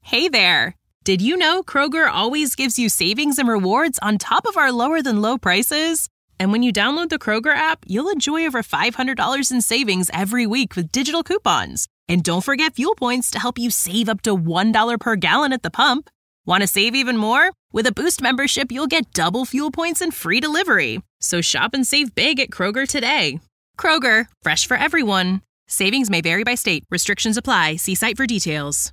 Hey there! Did you know Kroger always gives you savings and rewards on top of our lower-than-low prices? And when you download the Kroger app, you'll enjoy over $500 in savings every week with digital coupons. And don't forget fuel points to help you save up to $1 per gallon at the pump. Want to save even more? With a Boost membership, you'll get double fuel points and free delivery. So shop and save big at Kroger today. Kroger, fresh for everyone. Savings may vary by state. Restrictions apply. See site for details.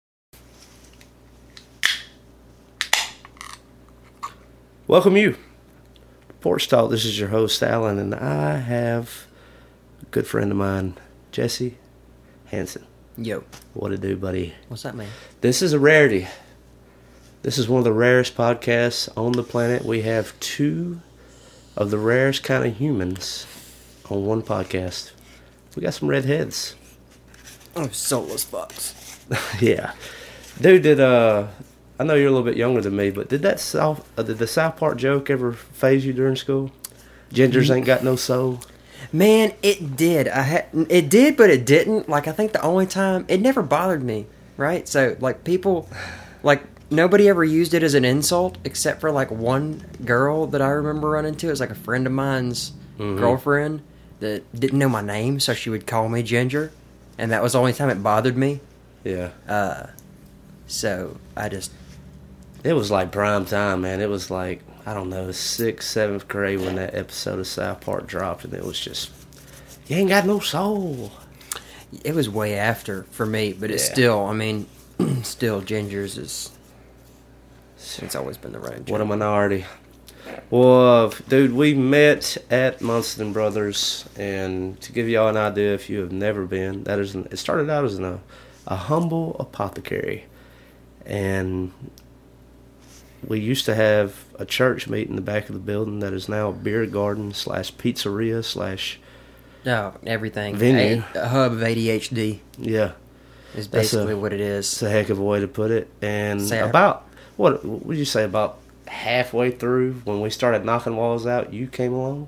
Welcome you. Porch Talk, this is your host, Alan, and I have a good friend of mine, Jesse Hansen. Yo. What it do, buddy? What's that, man? This is a rarity. This is one of the rarest podcasts on the planet. We have two of the rarest kind of humans on one podcast. We got some redheads. Oh, soulless fucks. Yeah. Dude, I know you're a little bit younger than me, but did the South Park joke ever phase you during school? Gingers ain't got no soul. Man, it did. It did, but it didn't. Like, I think the only time it never bothered me, right? So, like, people, like, nobody ever used it as an insult except for like one girl that I remember running into. It was like a friend of mine's girlfriend that didn't know my name, so she would call me Ginger, and that was the only time it bothered me. Yeah. So I just. It was like prime time, man. It was like, I don't know, 6th, 7th grade when that episode of South Park dropped, and it was just, you ain't got no soul. It was way after for me, but it's still, I mean, still Ginger's is, it's always been the right. What a minority. Well, dude, we met at Munson Brothers, and to give y'all an idea, if you have never been, it started out as a humble apothecary, and we used to have a church meet in the back of the building that is now a beer garden / pizzeria / everything. Venue. A hub of ADHD. Yeah. Is basically what it is. It's a heck of a way to put it. And about, what would you say, about halfway through when we started knocking walls out, you came along?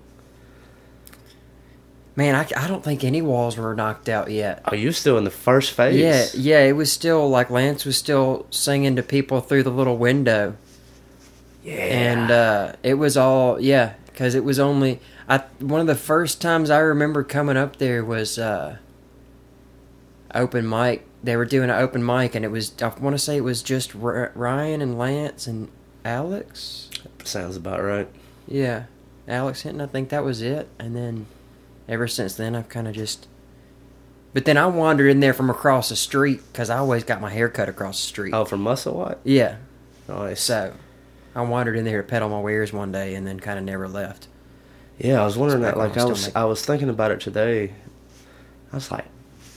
Man, I don't think any walls were knocked out yet. Are you still in the first phase? Yeah, it was still, like, Lance was still singing to people through the little window. Yeah. And it was all, because it was only, one of the first times I remember coming up there was open mic. They were doing an open mic, and it was, I want to say it was just Ryan and Lance and Alex. Sounds about right. Yeah, Alex Hinton, I think that was it. And then ever since then, I've kind of just... But then I wandered in there from across the street, because I always got my hair cut across the street. Oh, from Musselwhite? Yeah. Nice. So, I wandered in there to peddle my wares one day, and then kind of never left. Yeah, I was wondering that. Like, I was thinking about it today. I was like,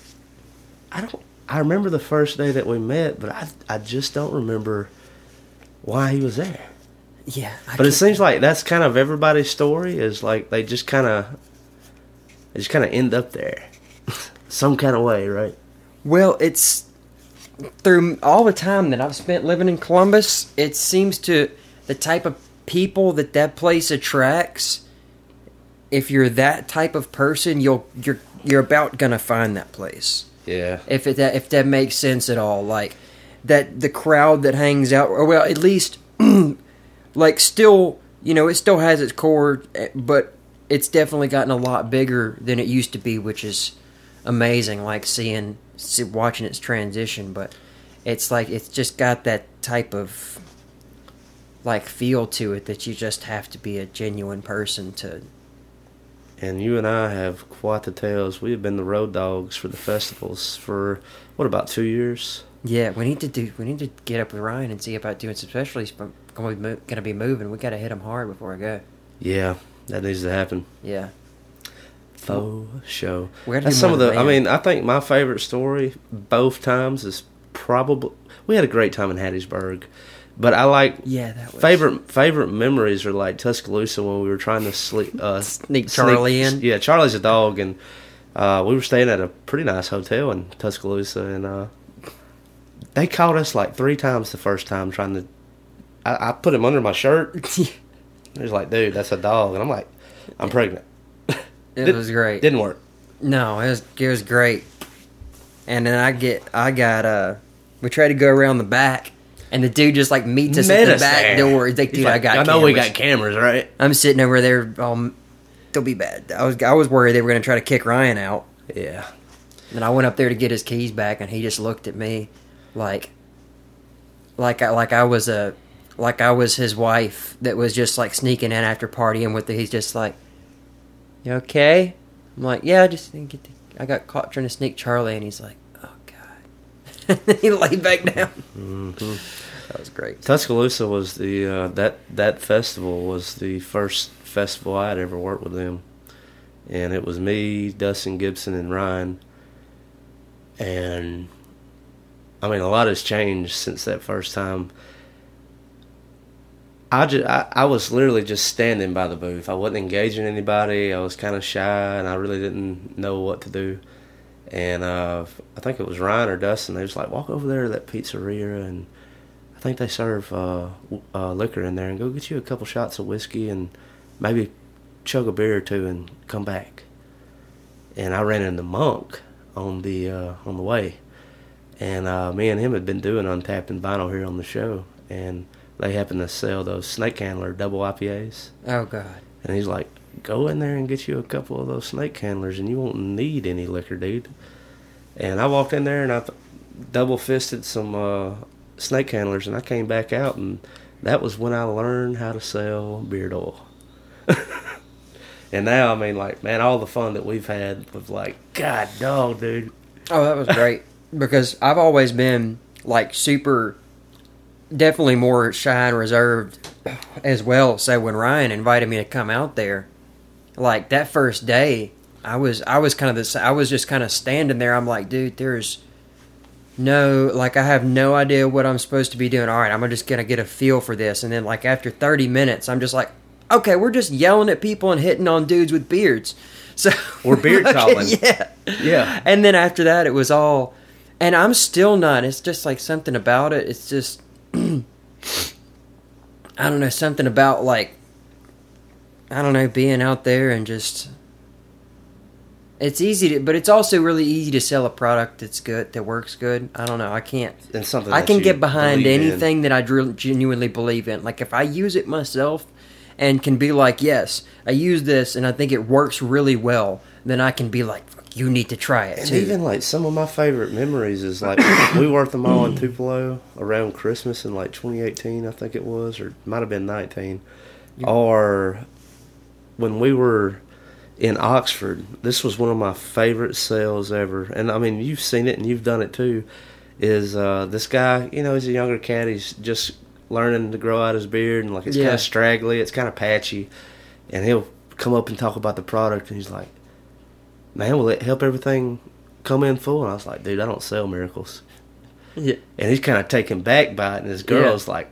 I remember the first day that we met, but I just don't remember why he was there. Yeah. But it seems like that's kind of everybody's story, is like they just kind of end up there. Some kind of way, right? Well, it's through all the time that I've spent living in Columbus, it seems to, the type of people that place attracts, if you're that type of person, you're about gonna find that place. Yeah. If that makes sense at all, like that the crowd that hangs out, or well, at least like still, it still has its core, but it's definitely gotten a lot bigger than it used to be, which is amazing. Like watching its transition, but it's like it's just got that type of like feel to it that you just have to be a genuine person to. And you and I have quite the tales. We have been the road dogs for the festivals for, about 2 years? Yeah, we need to get up with Ryan and see about doing some specialties. But going to be moving. We got to hit them hard before I go. Yeah, that needs to happen. Yeah. Faux show. That's some of the. I mean, I think my favorite story both times is probably, we had a great time in Hattiesburg. But I like that was... favorite memories are like Tuscaloosa when we were trying to sneak Charlie in. Yeah, Charlie's a dog, and we were staying at a pretty nice hotel in Tuscaloosa, and they caught us like 3 times the first time trying to. I put him under my shirt. He was like, "Dude, that's a dog," and I'm like, "I'm pregnant." It was great. Didn't work. No, it was great. And then I got We tried to go around the back, and the dude just like meets us at the back door. He's like, dude, I got cameras. I know we got cameras, right? I'm sitting over there. They'll be bad. I was worried they were going to try to kick Ryan out. Yeah. And I went up there to get his keys back, and he just looked at me like I was his wife that was just like sneaking in after partying with he's just like, you okay? I'm like, yeah, I got caught trying to sneak Charlie, and he's like, oh god. He laid back down. Mm-hmm. That was great. Tuscaloosa was the that festival was the first festival I had ever worked with them, and it was me, Dustin Gibson, and Ryan. And I mean, a lot has changed since that first time. I was literally just standing by the booth. I wasn't engaging anybody. I was kind of shy, and I really didn't know what to do. And I think it was Ryan or Dustin. They was like, walk over there to that pizzeria, and I think they serve liquor in there, and go get you a couple shots of whiskey and maybe chug a beer or two and come back. And I ran into Monk on the way. And me and him had been doing Untapped and Vinyl here on the show, and they happened to sell those Snake Handler double IPAs. Oh, God. And he's like, go in there and get you a couple of those Snake Handlers, and you won't need any liquor, dude. And I walked in there, and I double-fisted some Snake Handlers, and I came back out, and that was when I learned how to sell beard oil. And now, I mean, like, man, all the fun that we've had was like, God dog, dude. Oh, that was great. Because I've always been, like, super, definitely more shy and reserved as well. So when Ryan invited me to come out there, like, that first day, I was just kind of standing there. I'm like, dude, there's no, like, I have no idea what I'm supposed to be doing. All right, I'm just going to get a feel for this. And then, like, after 30 minutes, I'm just like, okay, we're just yelling at people and hitting on dudes with beards. So we're beard calling. Yeah. And then after that, it was all... And I'm still not. It's just like something about it. It's just, I don't know, something about like, I don't know, being out there and just, it's easy to, but it's also really easy to sell a product that's good, that works good. I don't know. I can't, and something I can get behind anything that I genuinely believe in. Like if I use it myself and can be like, yes, I use this and I think it works really well, then I can be like, you need to try it, too. And even, like, some of my favorite memories is, like, we worked them all in Tupelo around Christmas in, like, 2018, I think it was, or it might have been 19. Or when we were in Oxford, this was one of my favorite sales ever. And, I mean, you've seen it and you've done it, too, is this guy, you know, he's a younger cat. He's just learning to grow out his beard, and, like, it's kind of straggly. It's kind of patchy. And he'll come up and talk about the product, and he's like, man, will it help everything come in full? And I was like, dude, I don't sell miracles. Yeah. And he's kind of taken back by it, and his girl's like,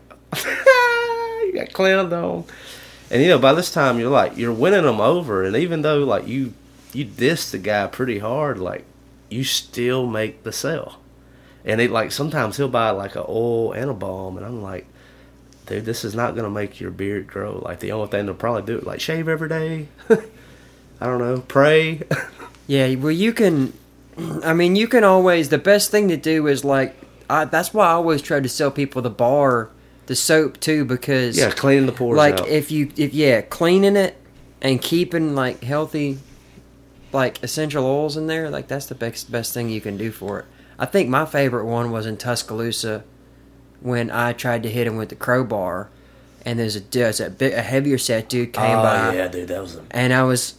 you got clowned on. And, you know, by this time, you're winning them over, and even though, like, you diss the guy pretty hard, like, you still make the sale. And, like, sometimes he'll buy, like, an oil and a balm, and I'm like, dude, this is not going to make your beard grow. Like, the only thing they'll probably do is, like, shave every day. I don't know, pray. Yeah, well, you can always, the best thing to do is, like, that's why I always try to sell people the soap, too, because... Yeah, cleaning the pores like, out. Cleaning it and keeping, like, healthy, like, essential oils in there, like, that's the best thing you can do for it. I think my favorite one was in Tuscaloosa when I tried to hit him with the crowbar, and there's a heavier set dude came by. Oh, yeah, dude, that was And I was...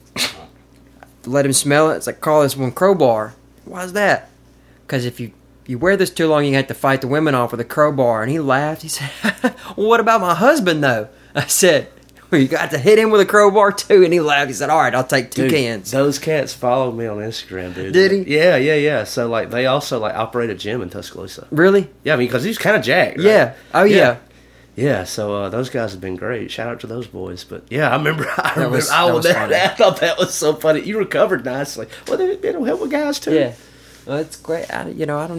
let him smell it. It's like, call this one crowbar. Why is that? Because if you wear this too long, you have to fight the women off with a crowbar. And he laughed. He said, well, what about my husband, though? I said, well, you got to hit him with a crowbar, too. And he laughed. He said, all right, I'll take two cans. Those cats followed me on Instagram, dude. Did he? Yeah. So, like, they also, like, operate a gym in Tuscaloosa. Really? Yeah, I mean, because he's kind of jacked, right? Yeah. Oh, yeah. Yeah, so those guys have been great. Shout out to those boys. But yeah, I remember. I thought that was so funny. You recovered nicely. Well, they don't help with guys too. Yeah, well, it's great. I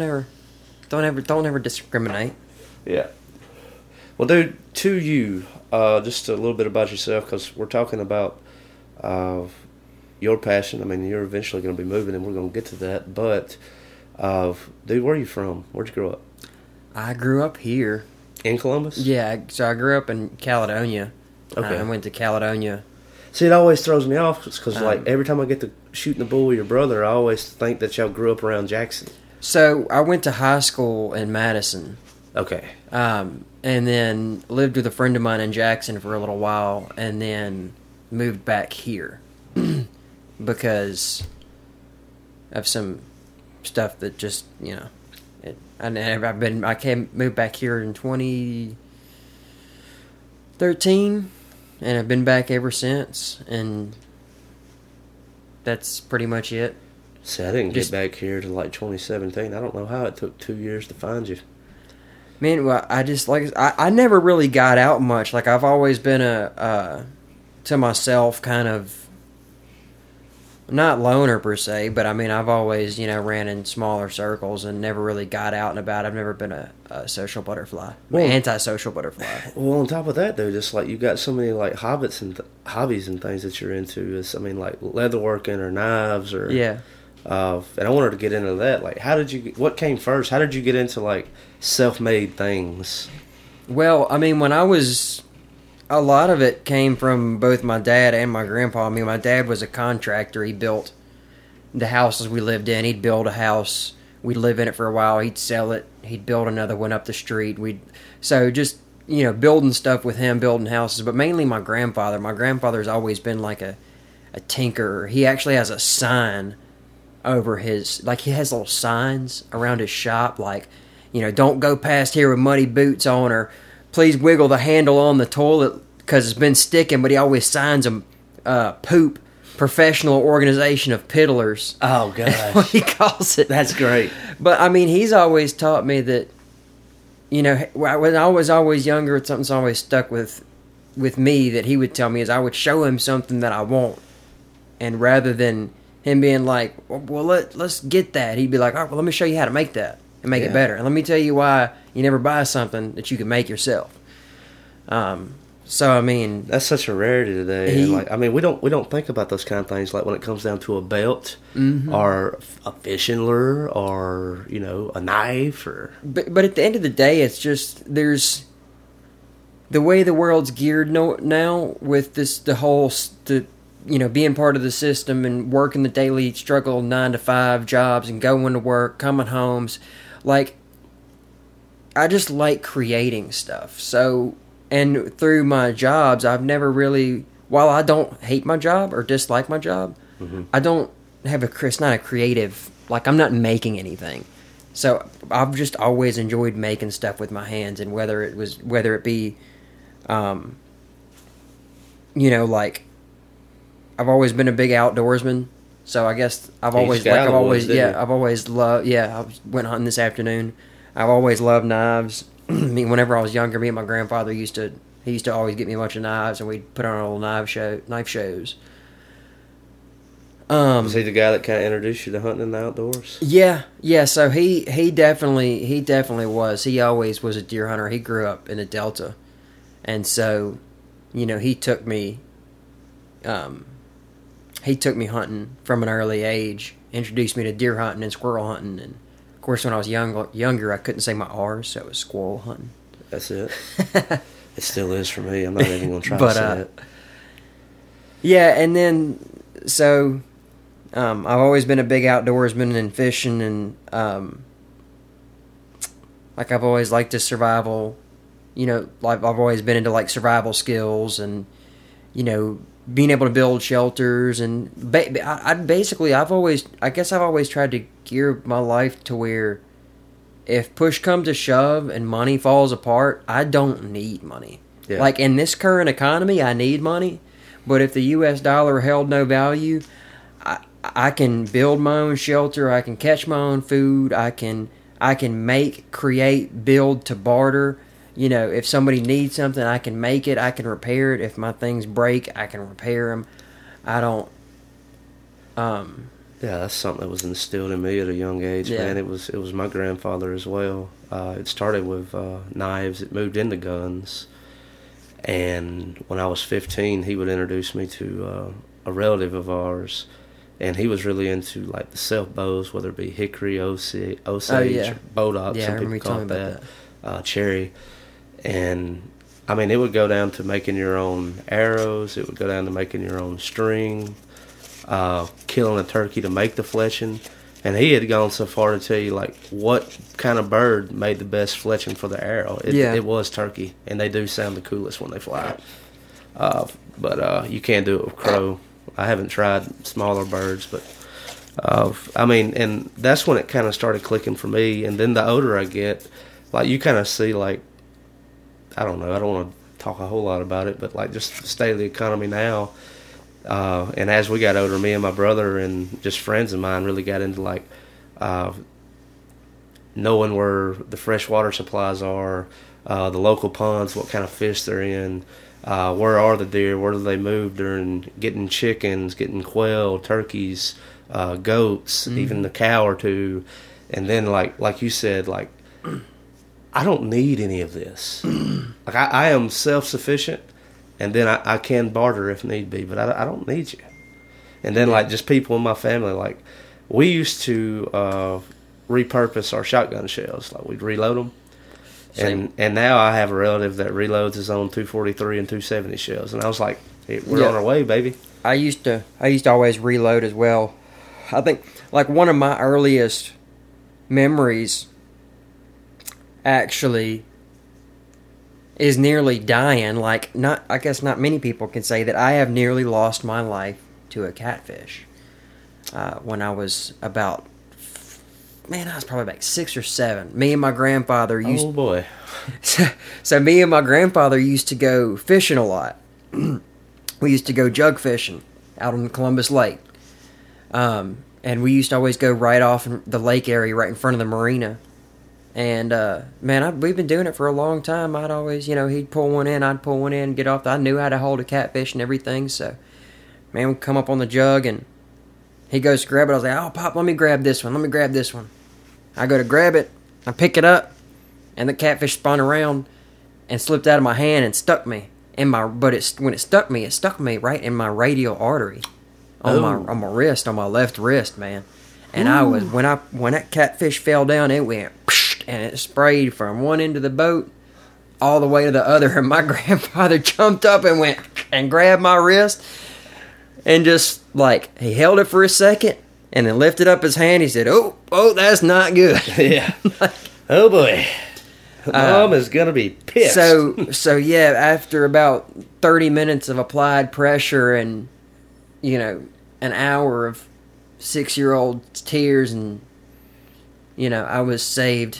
don't ever discriminate. Yeah. Well, dude, to you, just a little bit about yourself, because we're talking about your passion. I mean, you're eventually going to be moving, and we're going to get to that. But, dude, where are you from? Where'd you grow up? I grew up here. In Columbus? Yeah, so I grew up in Caledonia. Okay. I went to Caledonia. See, it always throws me off because, like, every time I get to shooting the bull with your brother, I always think that y'all grew up around Jackson. So I went to high school in Madison. Okay. And then lived with a friend of mine in Jackson for a little while, and then moved back here because of some stuff that just, you know, moved back here in 2013, and I've been back ever since, and that's pretty much it. See, I didn't get back here to like 2017. I don't know how it took 2 years to find you. Man, well, I never really got out much. Like, I've always been to myself kind of, not loner per se, but I mean, I've always, you know, ran in smaller circles and never really got out and about. I've never been a social butterfly, antisocial butterfly. Well, on top of that, though, just like you got so many like hobbies and things that you're into. I mean, like leatherworking or knives or Yeah. And I wanted to get into that. Like, what came first? How did you get into like self-made things? Well, I mean, a lot of it came from both my dad and my grandpa. I mean, my dad was a contractor. He built the houses we lived in. He'd build a house. We'd live in it for a while. He'd sell it. He'd build another one up the street. So just, you know, building stuff with him, building houses. But mainly my grandfather. My grandfather's always been like a tinkerer. He actually has a sign over his, like, he has little signs around his shop, like, you know, don't go past here with muddy boots on, or please wiggle the handle on the toilet because it's been sticking. But he always signs them poop, professional organization of piddlers. Oh, gosh. That's what he calls it. That's great. But I mean, he's always taught me that, you know, when I was always younger, something's always stuck with me that he would tell me is I would show him something that I want, and rather than him being like, well, let's get that, he'd be like, all right, well, let me show you how to make that and make it better, and let me tell you why you never buy something that you can make yourself. So I mean, that's such a rarity today. And like, I mean, we don't think about those kind of things. Like when it comes down to a belt, or a fishing lure, or, you know, a knife, or. But at the end of the day, it's just there's the way the world's geared now with you know, being part of the system and working the daily struggle 9-to-5 jobs and going to work, coming homes. Like, I just like creating stuff. So, and through my jobs, I've never really, while I don't hate my job or dislike my job, I don't have it's not a creative, like, I'm not making anything. So I've just always enjoyed making stuff with my hands, and whether it be, you know, like, I've always been a big outdoorsman, so I guess I've always loved. I went hunting this afternoon. I've always loved knives. I mean, whenever I was younger, me and my grandfather used to always get me a bunch of knives, and we'd put on our little knife shows. Was he the guy that kind of introduced you to hunting in the outdoors? Yeah. So he definitely was. He always was a deer hunter. He grew up in the Delta, and so, you know, he took me hunting from an early age, introduced me to deer hunting and squirrel hunting, and of course when I was younger I couldn't say my R's, so it was squirrel hunting. That's it. It still is for me. I'm not even going to try to say it. Yeah, and then, so, I've always been a big outdoorsman and fishing, and, like, I've always liked to survival, you know, like, I've always been into, like, survival skills and, you know, being able to build shelters, and I've always tried to gear my life to where if push comes to shove and money falls apart, I don't need money. Yeah. Like, in this current economy, I need money, but if the U.S. dollar held no value, I can build my own shelter, I can catch my own food, I can make, create, build to barter. You know, if somebody needs something, I can make it, I can repair it. If my things break, I can repair them. I don't, Yeah, that's something that was instilled in me at a young age, man. It was my grandfather as well. It started with knives. It moved into guns. And when I was 15, he would introduce me to a relative of ours. And he was really into, like, the self bows, whether it be hickory, Osage, or bodock, some people call it that. cherry, and I mean, it would go down to making your own arrows. It would go down to making your own string, killing a turkey to make the fletching. And he had gone so far to tell you, like, what kind of bird made the best fletching for the arrow. It was turkey, and they do sound the coolest when they fly. But you can't do it with crow. I haven't tried smaller birds, but, I mean, and that's when it kind of started clicking for me. And then the older I get, like, you kind of see, like, I don't know, I don't want to talk a whole lot about it, but, like, just the state of the economy now. And as we got older, me and my brother and just friends of mine really got into, like, knowing where the freshwater supplies are, the local ponds, what kind of fish they're in, where are the deer, where do they move during getting chickens, getting quail, turkeys, goats, even the cow or two. And then, like you said, like, I don't need any of this. Like, I am self-sufficient. And then I can barter if need be, but I don't need you. And then, like, just people in my family, like, we used to repurpose our shotgun shells. Like, we'd reload them. And now I have a relative that reloads his own 243 and 270 shells. And I was like, hey, we're on our way, baby. I used to always reload as well. I think, like, one of my earliest memories actually is nearly dying. Like, I guess not many people can say that I have nearly lost my life to a catfish. When I was about, I was probably like 6 or 7. Me and my grandfather used. Oh boy! So me and my grandfather used to go fishing a lot. We used to go jug fishing out on Columbus Lake, and we used to always go right off in the lake area, right in front of the marina. And, we've been doing it for a long time. I'd always, he'd pull one in, I'd pull one in, get off. I knew how to hold a catfish and everything. So, man, we'd come up on the jug, and he goes to grab it. I was like, oh, Pop, let me grab this one. I go to grab it. I pick it up, and the catfish spun around and slipped out of my hand and stuck me. When it stuck me right in my radial artery on my wrist, on my left wrist, man. And I was, when that catfish fell down, it went, and it sprayed from one end of the boat all the way to the other. And my grandfather jumped up and went and grabbed my wrist and just, like, he held it for a second and then lifted up his hand. He said, oh, that's not good. Yeah. Oh boy. Mom is going to be pissed. So yeah, after about 30 minutes of applied pressure and, an hour of 6-year-old tears, and I was saved.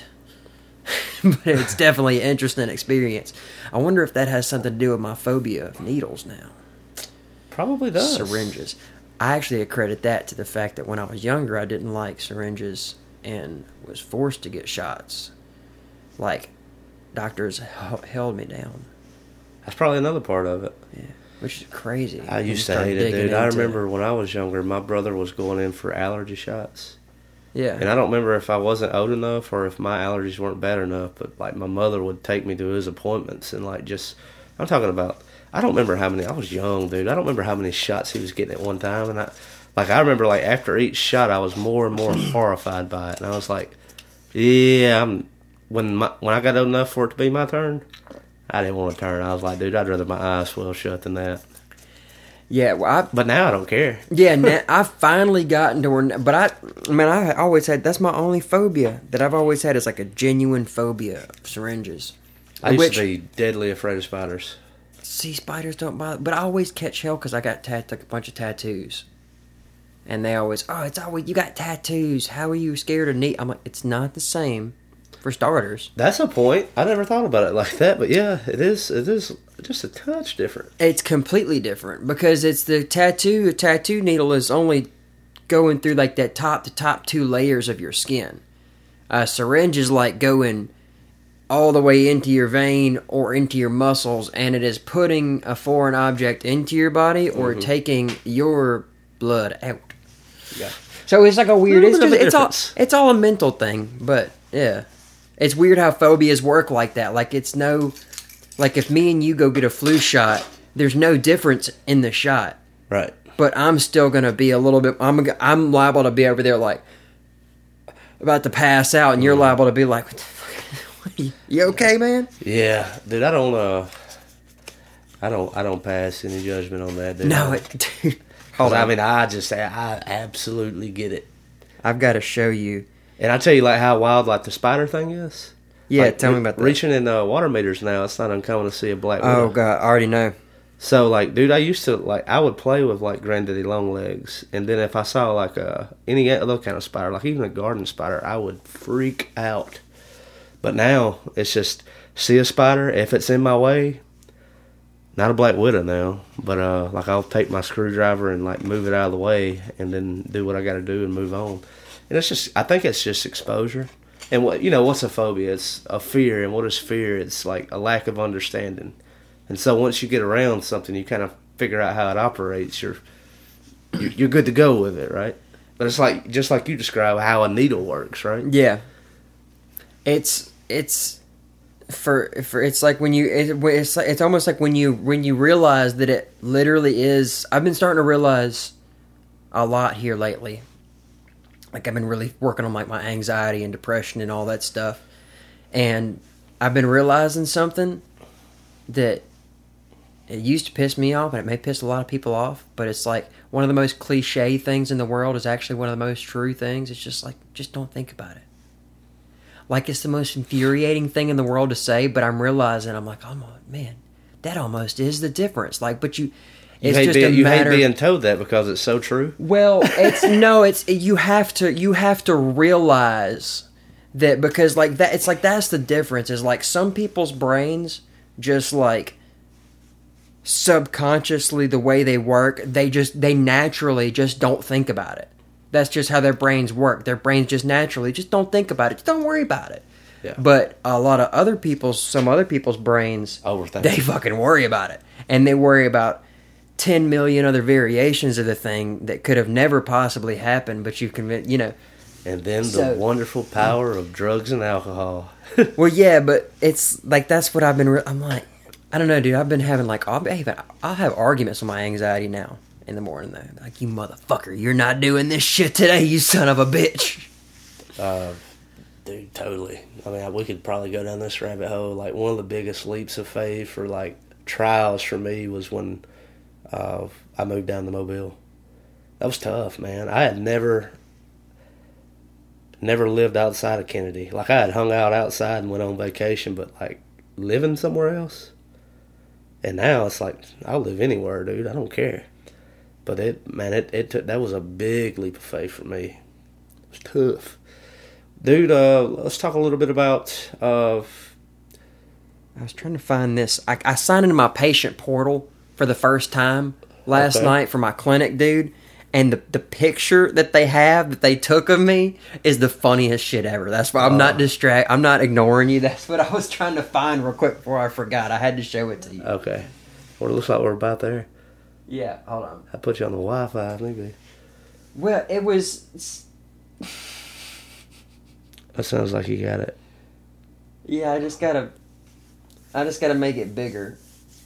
But it's definitely an interesting experience. I wonder if that has something to do with my phobia of needles now. Probably does. Syringes. I actually accredit that to the fact that when I was younger, I didn't like syringes and was forced to get shots. Like, doctors held me down. That's probably another part of it. Yeah. Which is crazy. I used to hate it, dude. I remember when I was younger, my brother was going in for allergy shots. Yeah. And I don't remember if I wasn't old enough or if my allergies weren't bad enough, but, like, my mother would take me to his appointments and, like, I'm talking about, I don't remember how many, I was young, dude. I don't remember how many shots he was getting at one time. And I remember, like, after each shot, I was more and more horrified by it. And I was like, yeah, when I got old enough for it to be my turn, I didn't want to turn. I was like, dude, I'd rather my eyes swell shut than that. Yeah, well, but now I don't care. Yeah, now I've finally gotten to where, but I always had, that's my only phobia that I've always had, is like a genuine phobia of syringes. I used to be deadly afraid of spiders. See, spiders don't bother, but I always catch hell because I got a bunch of tattoos. And they always, you got tattoos. How are you scared of I'm like, it's not the same. For starters. That's a point. I never thought about it like that, but yeah, it is just a touch different. It's completely different because it's the tattoo. A tattoo needle is only going through like the top 2 layers of your skin. A syringe is like going all the way into your vein or into your muscles, and it is putting a foreign object into your body or taking your blood out. Yeah. So it's like a weird. It's all a mental thing, but yeah. It's weird how phobias work like that. Like, it's no... Like, if me and you go get a flu shot, there's no difference in the shot. Right. But I'm still going to be a little bit... I'm liable to be over there, like, about to pass out, and you're liable to be like, what the fuck? You okay, man? Yeah, dude. I don't pass any judgment on that, dude. No, dude. Hold on. I mean, I absolutely get it. I've got to show you. And I tell you, like, how wild, like, the spider thing is. Yeah, like, tell me about that. Reaching in water meters now, it's not uncommon to see a black widow. Oh, God, I already know. So, like, dude, I used to, like, I would play with, like, granddaddy longlegs. And then if I saw, like, any other kind of spider, like even a garden spider, I would freak out. But now, it's just, see a spider, if it's in my way, not a black widow now, but, like, I'll take my screwdriver and, like, move it out of the way and then do what I got to do and move on. And it's just, I think it's just exposure. And what's a phobia? It's a fear. And what is fear? It's like a lack of understanding. And so once you get around something, you kind of figure out how it operates. You're good to go with it, right? But it's like, just like you describe how a needle works, right? Yeah. It's like when it's almost like when you realize that it literally is. I've been starting to realize a lot here lately. Like, I've been really working on, like, my anxiety and depression and all that stuff. And I've been realizing something that it used to piss me off, and it may piss a lot of people off, but it's like one of the most cliche things in the world is actually one of the most true things. It's just like, just don't think about it. Like, it's the most infuriating thing in the world to say, but I'm realizing, I'm like, oh, man, that almost is the difference. Like, but you hate being told that because it's so true. Well, you have to realize that, because like that, it's like that's the difference. Is like some people's brains just like subconsciously the way they work, they naturally just don't think about it. That's just how their brains work. Their brains just naturally just don't think about it. Just don't worry about it. Yeah. But some other people's brains, they fucking worry about it, and they worry about 10 million other variations of the thing that could have never possibly happened, but you've convinced, And then the wonderful power of drugs and alcohol. Well, yeah, but it's like, that's what I've been, I'm like, I don't know, dude, I've been having like, I'll have arguments with my anxiety now in the morning, though. Like, you motherfucker, you're not doing this shit today, you son of a bitch. Dude, totally. I mean, we could probably go down this rabbit hole. Like, one of the biggest leaps of faith for, like, trials for me was when I moved down to Mobile. That was tough, man. I had never lived outside of Kennedy. Like, I had hung out outside and went on vacation, but like living somewhere else. And now it's like, I'll live anywhere, dude. I don't care. But it took, that was a big leap of faith for me. It was tough, dude. Let's talk a little bit about. I was trying to find this. I signed into my patient portal for the first time last night for my clinic, dude. And the picture that they took of me is the funniest shit ever. That's why I'm not I'm not ignoring you. That's what I was trying to find real quick before I forgot. I had to show it to you. Okay. Well, it looks like we're about there. Yeah, hold on. I put you on the Wi-Fi, maybe. Well, it was. That sounds like you got it. Yeah, I just gotta make it bigger.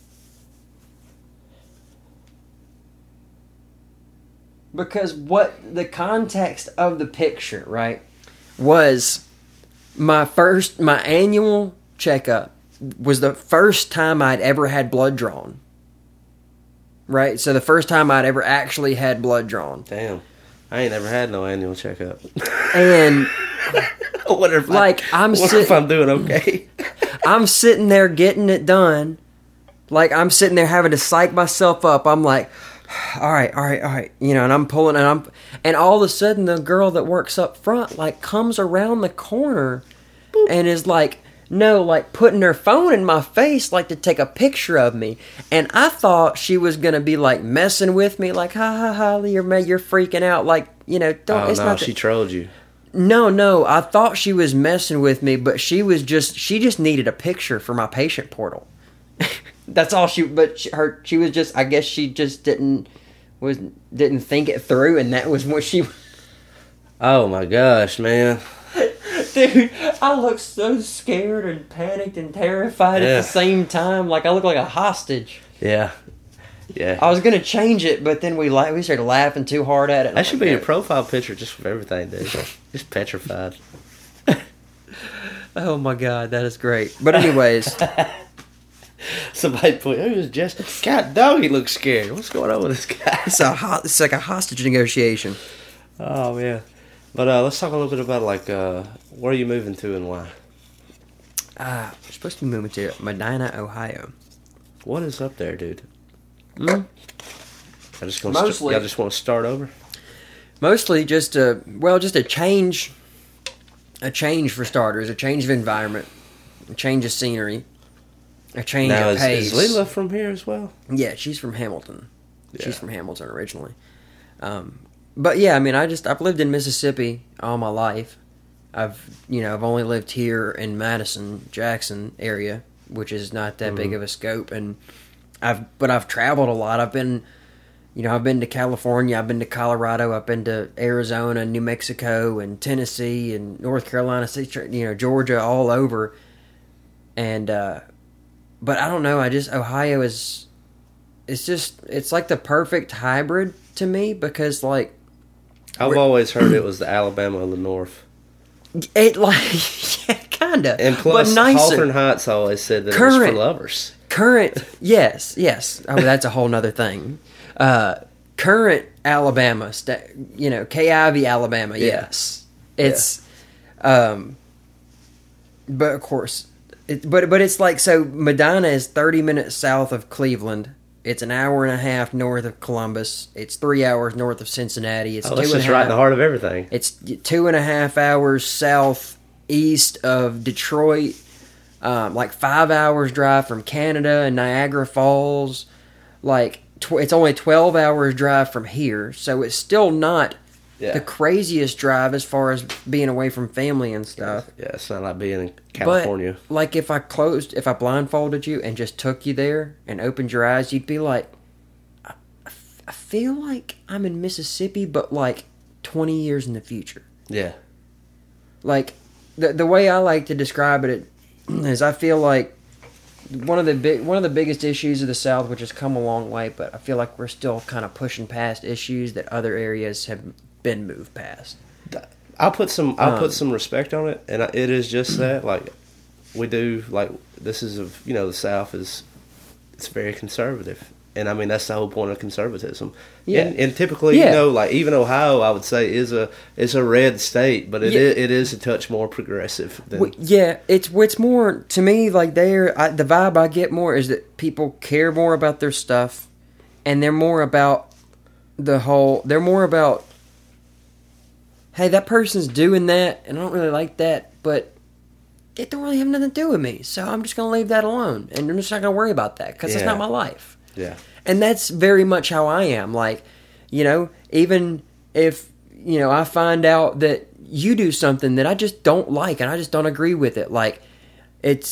Because what the context of the picture, right, was my annual checkup was the first time I'd ever had blood drawn. Right? So the first time I'd ever actually had blood drawn. Damn. I ain't never had no annual checkup. And I wonder if I'm doing okay. I'm sitting there getting it done. Like, I'm sitting there having to psych myself up. I'm like, all right. And I'm pulling, and all of a sudden the girl that works up front, like, comes around the corner and is like, putting her phone in my face, like, to take a picture of me. And I thought she was going to be, like, messing with me, like, ha, you're freaking out. Like, don't, oh, it's no, not she trolled you. No, I thought she was messing with me, but she just needed a picture for my patient portal. That's all she was just, I guess she just didn't think it through, and that was what she. Oh my gosh, man. Dude, I look so scared and panicked and terrified at the same time. Like, I look like a hostage. Yeah. I was going to change it, but then we started laughing too hard at it. That should be your profile picture just for everything, dude. Just petrified. Oh my God, that is great. But anyways, Somebody put, who is Jess? God, dog, he looks scared. What's going on with this guy? it's like a hostage negotiation. Oh, man. But let's talk a little bit about, like, where are you moving to and why? We're supposed to be moving to Medina, Ohio. What is up there, dude? Mm? I just gonna Mostly. y'all just want to start over? Mostly just a change. A change for starters, a change of environment, a change of scenery, a change Now, of is pace. Leela from here as well? Yeah, she's from Hamilton. Yeah. She's from Hamilton originally. But yeah, I mean, I've lived in Mississippi all my life. I've only lived here in Madison, Jackson area, which is not that big of a scope, and I've traveled a lot. I've been to California, I've been to Colorado, I've been to Arizona, New Mexico, and Tennessee, and North Carolina, Georgia, all over. And but I don't know. Ohio is, it's like the perfect hybrid to me because like I've always heard it was the Alabama of the North. it like yeah, kinda. And plus, but nicer. Hawthorne Heights always said that it was for lovers. Current, yes. Oh, that's a whole nother thing. Current Alabama, K Ivy, Alabama. Yeah. Yes, it's. But of course, but it's like so. Medina is 30 minutes south of Cleveland. It's an hour and a half north of Columbus. It's 3 hours north of Cincinnati. It's That's just right in the heart of everything. It's 2.5 hours southeast of Detroit. Like 5 hours drive from Canada and Niagara Falls. Like it's only 12 hours drive from here, so it's still not the craziest drive as far as being away from family and stuff. Yeah, it's not like being in California. But like if I blindfolded you and just took you there and opened your eyes, you'd be like, I feel like I'm in Mississippi, but like 20 years in the future. Yeah. Like the way I like to describe it is I feel like one of the biggest issues of the South, which has come a long way, but I feel like we're still kind of pushing past issues that other areas have been moved past. I'll put some respect on it, and it is just that. Like we do, like this is the South it's very conservative, and I mean that's the whole point of conservatism. Yeah. And typically, like even Ohio, I would say is a red state, but it is a touch more progressive than. It's more to me like the vibe I get more is that people care more about their stuff, and they're more about hey, that person's doing that, and I don't really like that, but it don't really have nothing to do with me, so I'm just going to leave that alone, and I'm just not going to worry about that, because it's not my life. Yeah. And that's very much how I am. Like, even if, I find out that you do something that I just don't like, and I just don't agree with it, like, and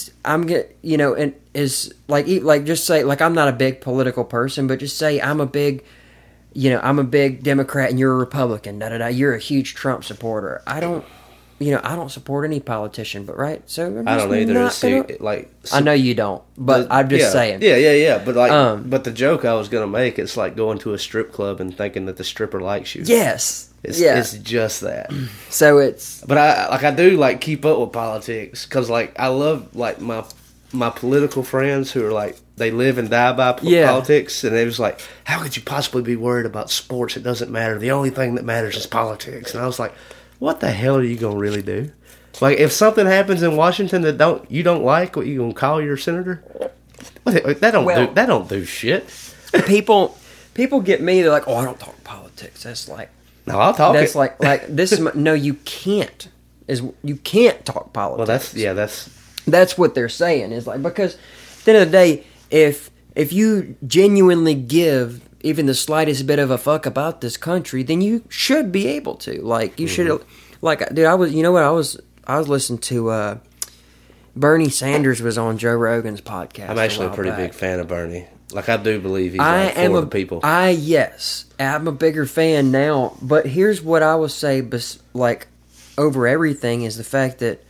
is like just say, like, I'm not a big political person, but just say I'm a big Democrat and you're a Republican, you're a huge Trump supporter. I don't support any politician, but right? So I don't either. I know you don't, but I'm just saying. Yeah. But but the joke I was gonna make, it's like going to a strip club and thinking that the stripper likes you. Yes. It's just that. So it's. But I do like keep up with politics because like I love like my political friends who are like they live and die by politics, and it was like, how could you possibly be worried about sports? It doesn't matter. The only thing that matters is politics. And I was like, what the hell are you gonna really do? Like if something happens in Washington that you don't like, what you gonna call your senator? That don't do shit. People get me. They're like, oh, I don't talk politics. That's like. No, I'll talk. That's like this is no, you can't. You can't talk politics. Well, that's what they're saying is like because at the end of the day, if you genuinely give even the slightest bit of a fuck about this country, then you should be able to. Like you should. Like, dude, I was listening to Bernie Sanders was on Joe Rogan's podcast. I'm actually a pretty big fan of Bernie. Like I do believe he's for the people. Yes, I'm a bigger fan now. But here's what I will say, like over everything, is the fact that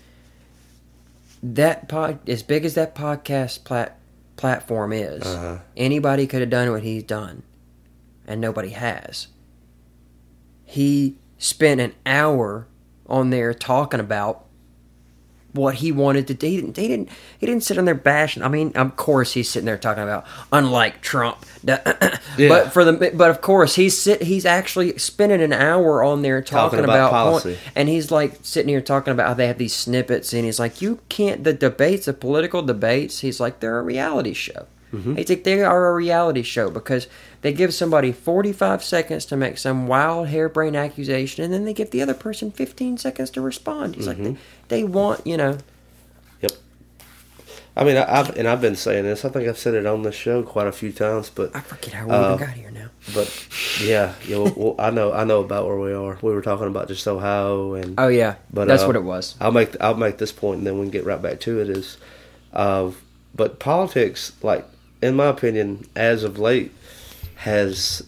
as big as that podcast platform is, anybody could have done what he's done, and nobody has. He spent an hour on there talking about what he wanted to do. He didn't sit on there bashing. I mean, of course he's sitting there talking about unlike Trump, but of course he's actually spending an hour on there talking about policy, and he's like sitting here talking about how they have these snippets, and he's like, you can't, the debates, the political debates, he's like, they're a reality show. Mm-hmm. He's like, they are a reality show because they give somebody 45 seconds to make some wild harebrained accusation, and then they give the other person 15 seconds to respond. He's like, they want, Yep. I mean, I've been saying this. I think I've said it on this show quite a few times, but I forget how we even got here now. But yeah, well, I know about where we are. We were talking about just Ohio, and oh yeah, but that's what it was. I'll make this point, and then we can get right back to it. But politics, like in my opinion, as of late, has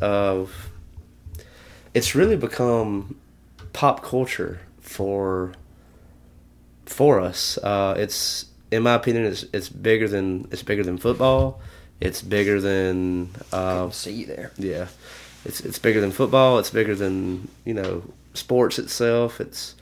it's really become pop culture for us. It's, in my opinion, it's bigger than football. It's bigger than see you there. Yeah, it's bigger than football. It's bigger than sports itself.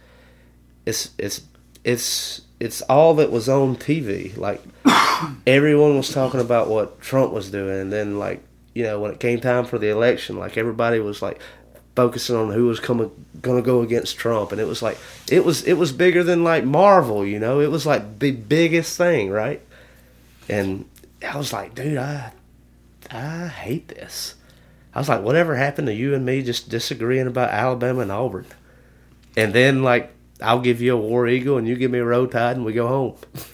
It's all that was on TV. Like everyone was talking about what Trump was doing, and then when it came time for the election, like everybody was like focusing on who was going to go against Trump, and it was like it was bigger than like Marvel. It was like the biggest thing, right? And I was like, dude, I hate this. I was like, whatever happened to you and me just disagreeing about Alabama and Auburn? And then, like, I'll give you a War Eagle and you give me a Roll Tide and we go home.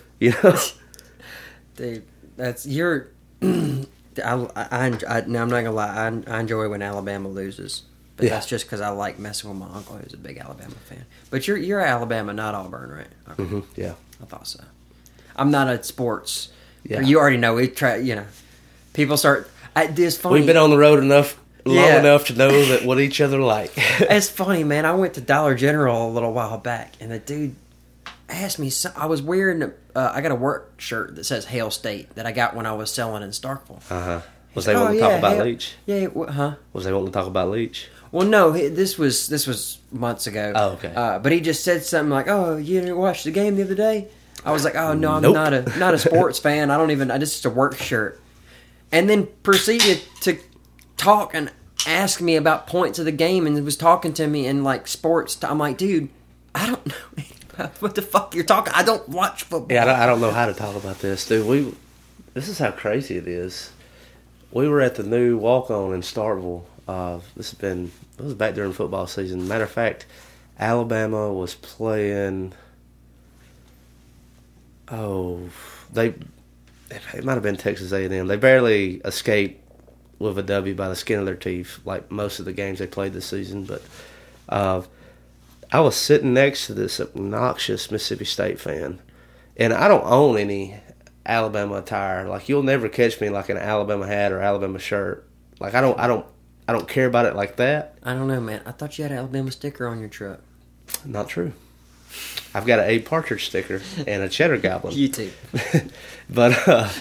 Dude, that's your... I'm not gonna lie, I enjoy when Alabama loses. But that's just because I like messing with my uncle who's a big Alabama fan. But you're Alabama, not Auburn, right? Okay. Mm-hmm, yeah. I thought so. I'm not a sports... Yeah. You already know, people start... It's funny. We've been on the road long enough to know that what each other like. It's funny, man. I went to Dollar General a little while back, and the dude asked me... I was wearing... I got a work shirt that says Hail State that I got when I was selling in Starkville. Uh-huh. Was they wanting to talk about Leach? Yeah, huh? Was they wanting to talk about Leach? Well, no, this was months ago. Oh, okay. But he just said something like, "Oh, you didn't watch the game the other day?" I was like, "Oh no, I'm nope. not a sports fan. I just a work shirt." And then proceeded to talk and ask me about points of the game, and was talking to me in like sports. I'm like, dude, I don't know what the fuck you're talking. I don't watch football. Yeah, I don't know how to talk about this, dude. This is how crazy it is. We were at the new walk-on in Starkville. It was back during football season. Matter of fact, Alabama was playing. It might have been Texas A&M. They barely escaped with a W by the skin of their teeth, like most of the games they played this season. But I was sitting next to this obnoxious Mississippi State fan, and I don't own any Alabama attire. Like, you'll never catch me in like an Alabama hat or Alabama shirt. Like, I don't care about it like that. I don't know, man. I thought you had an Alabama sticker on your truck. Not true. I've got an A. Partridge sticker and a Cheddar Goblin. You too. But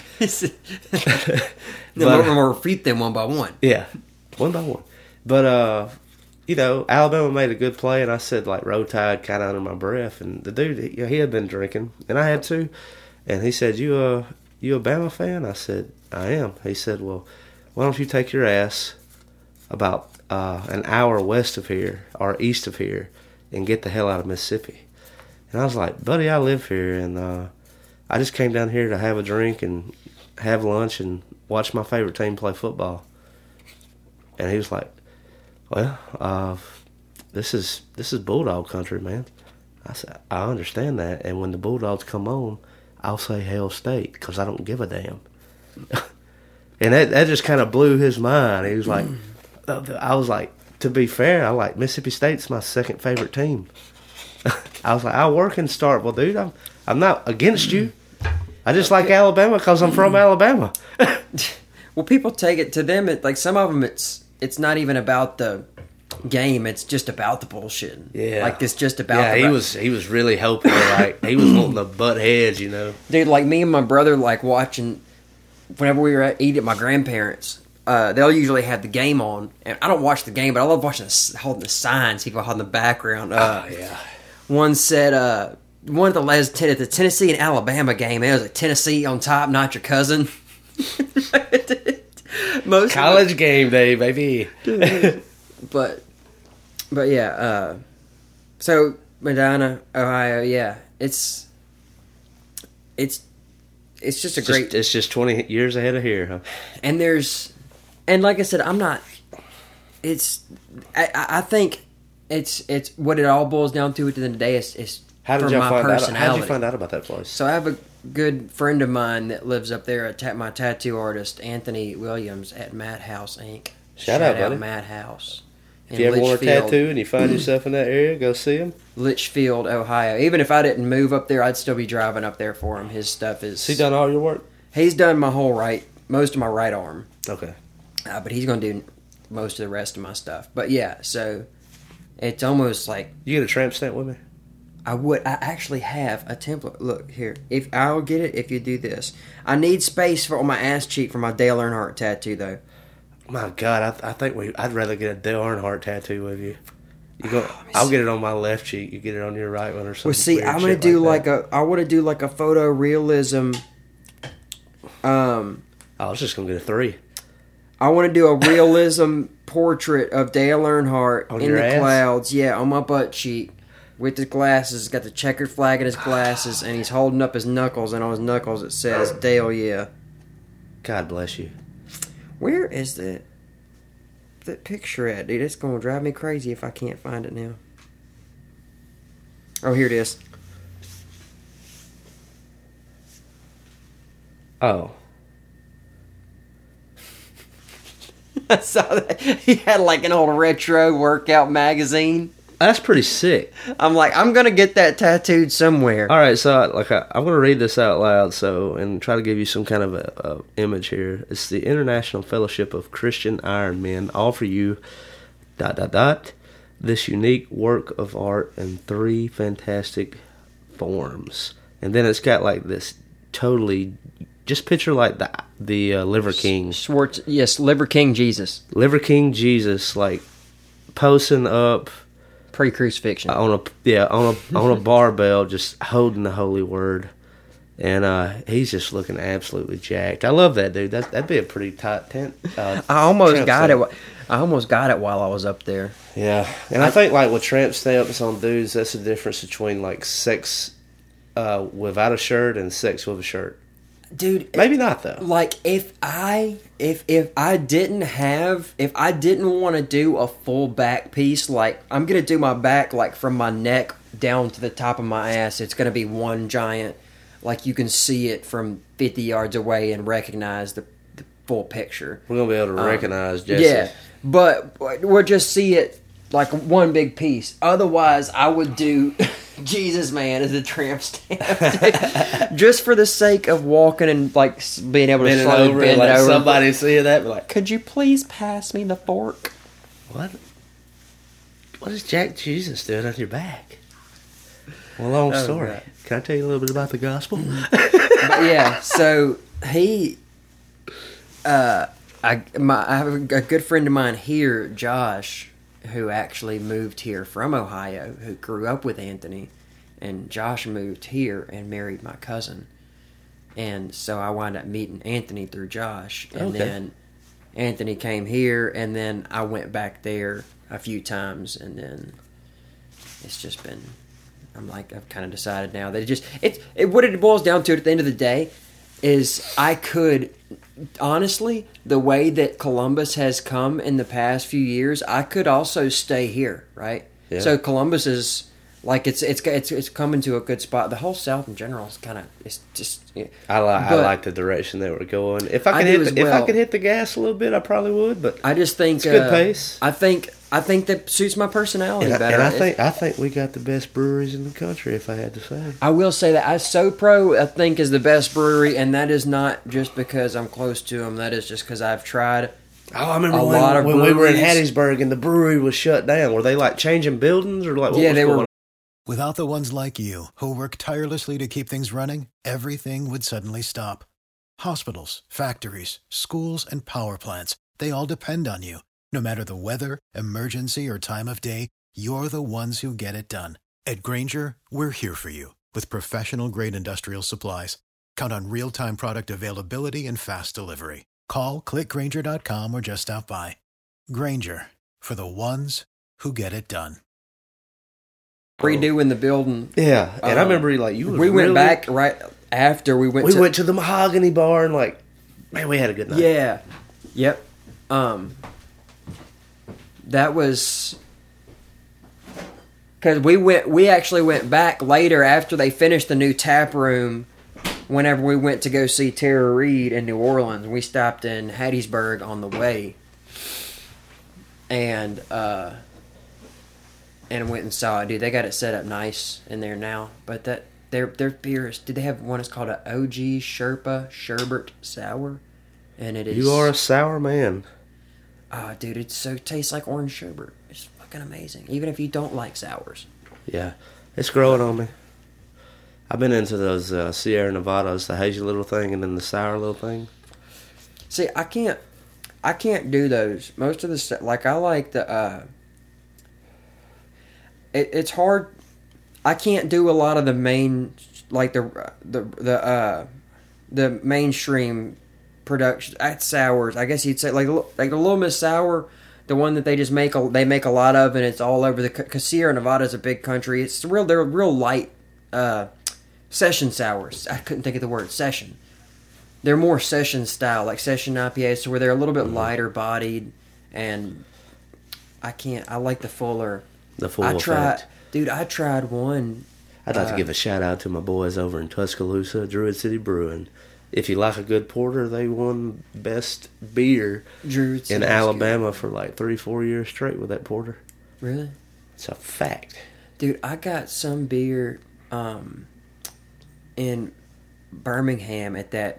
more feet than one by one. Yeah, one by one. But Alabama made a good play, and I said like Roll Tide kind of under my breath. And the dude, he had been drinking, and I had too. And he said, "You a Bama fan?" I said, "I am." He said, "Well, why don't you take your ass about an hour west of here or east of here and get the hell out of Mississippi?" And I was like, "Buddy, I live here, and I just came down here to have a drink and have lunch and watch my favorite team play football." And he was like, "Well, this is Bulldog country, man." I said, "I understand that, and when the Bulldogs come on, I'll say Hail State because I don't give a damn." And that just kind of blew his mind. He was like, I was like, to be fair, I like Mississippi State's my second favorite team. I was like, I work in Starkville, dude. I'm not against you. I just like Alabama because I'm from Alabama. Well, people take it to them. Like some of them, it's not even about the game. It's just about the bullshit. Yeah, like it's just about. Yeah, he was really hoping. Like he was wanting to butt heads, Dude, like me and my brother, like watching. Whenever we were at my grandparents, they'll usually have the game on, and I don't watch the game, but I love watching holding the signs people hold in the background. Yeah. One said, one of the last the Tennessee and Alabama game. It was like Tennessee on top, not your cousin. Most College game day, baby. but yeah. So Medina, Ohio, yeah, it's just a great. It's just 20 years ahead of here, huh? And like I said, I'm not. I think it's what it all boils down to at the end of the day is How did for you my find out? personality. How did you find out about that place? So I have a good friend of mine that lives up there, my tattoo artist Anthony Williams at Madhouse Inc. Shout out, buddy. Madhouse. If you ever want a tattoo and you find yourself in that area, go see him. Litchfield, Ohio. Even if I didn't move up there, I'd still be driving up there for him. His stuff is. Has he done all your work? He's done most of my right arm. Okay. But he's going to do most of the rest of my stuff. But yeah, so it's almost like You get a tramp stamp with me? I actually have a template. Look here. If I'll get it if you do this. I need space on my ass cheek for my Dale Earnhardt tattoo though. My God, I think I'd rather get a Dale Earnhardt tattoo with you. I'll get it on my left cheek. You get it on your right one or something. Well, see, I'm gonna do I want to do like a photorealism. I was just gonna get a 3. I want to do a realism portrait of Dale Earnhardt On in your the ass? clouds. Yeah, on my butt cheek with his glasses. He's got the checkered flag in his glasses, and he's holding up his knuckles, and on his knuckles it says Dale. Yeah. God bless you. Where is that picture at, dude? It's gonna drive me crazy if I can't find it now. Oh, here it is. Oh. I saw that. He had like an old retro workout magazine. That's pretty sick. I'm like, I'm gonna get that tattooed somewhere. All right, so I'm going to read this out loud, and try to give you some kind of a image here. It's the International Fellowship of Christian Iron Men offer you ... this unique work of art in 3 fantastic forms, and then it's got like this totally. Just picture like the Liver King. Schwartz, yes, Liver King Jesus. Liver King Jesus, like posing up Pre-crucifixion. on a barbell, just holding the holy word, and he's just looking absolutely jacked. I love that dude. That'd be a pretty tight tent. I almost got stamp. it. I almost got it while I was up there. Yeah, and I think like with tramp stamps on dudes, that's the difference between like sex without a shirt and sex with a shirt. Dude, Maybe not though. like if I didn't want to do a full back piece, like I'm gonna do my back like from my neck down to the top of my ass, it's gonna be one giant, like you can see it from 50 yards away and recognize the full picture. We're gonna be able to recognize Jesse. Yeah, but we'll just see it like one big piece. Otherwise, I would do Jesus Man as a tramp stamp, just for the sake of walking and like being able to Bending slowly over, bend like over. somebody seeing that, be like, Could you please pass me the fork? what is Jack Jesus doing on your back? Well, long story. right. Can I tell you a little bit about the gospel? But yeah, so he, I have a good friend of mine here, Josh, who actually moved here from Ohio, who grew up with Anthony, and Josh moved here and married my cousin, and so I wound up meeting Anthony through Josh, and then Anthony came here, and then I went back there a few times, and then it's just been. I've kind of decided now that what it boils down to at the end of the day is I could, honestly, the way that Columbus has come in the past few years, I could also stay here, right? Yeah. So Columbus is like it's coming to a good spot. The whole South in general is kind of it's just. Yeah. I like the direction they were going. If I could hit the gas a little bit, I probably would. But I just think it's good pace. I think that suits my personality better. And I think we got the best breweries in the country, if I had to say. I will say that SoPro, I think, is the best brewery, and that is not just because I'm close to them. That is just because I've tried. Oh, I remember when we were in Hattiesburg and the brewery was shut down. Were they like changing buildings or like? What was going on? Without the ones like you who work tirelessly to keep things running, everything would suddenly stop. Hospitals, factories, schools, and power plants—they all depend on you. No matter the weather, emergency, or time of day, you're the ones who get it done. At Grainger, we're here for you with professional-grade industrial supplies. Count on real-time product availability and fast delivery. Call, clickgrainger.com, or just stop by. Grainger, for the ones who get it done. Redoing the building. Yeah, and I remember you was we went really- back right after we went went to the Mahogany Bar and man, we had a good night. Yeah. Yep. That was because we actually went back later after they finished the new tap room. Whenever we went to go see Tara Reid in New Orleans, we stopped in Hattiesburg on the way, and went and saw it. Dude, they got it set up nice in there now. But that their beers, did they have one? It's called a OG Sherpa Sherbet Sour, and it is. You are a sour man. Dude, it tastes like orange sherbet. It's fucking amazing, even if you don't like sours. Yeah, it's growing on me. I've been into those Sierra Nevadas, the hazy little thing, and then the sour little thing. See, I can't do those. Most of the I like the. It's hard. I can't do a lot of the main, like the mainstream production at sours. I guess you'd say like the Little Miss Sour, the one that they just make. They make a lot of, and it's all over the. Because Sierra Nevada is a big country. They're real light. Session sours. I couldn't think of the word session. They're more session style, like session IPAs, so where they're a little bit lighter bodied, and I like the fuller. The full effect. Dude, I tried one. I'd like to give a shout out to my boys over in Tuscaloosa, Druid City Brewing. If you like a good porter, they won best beer Druid in Alabama for 3-4 years straight with that porter. Really? It's a fact. Dude, I got some beer in Birmingham at that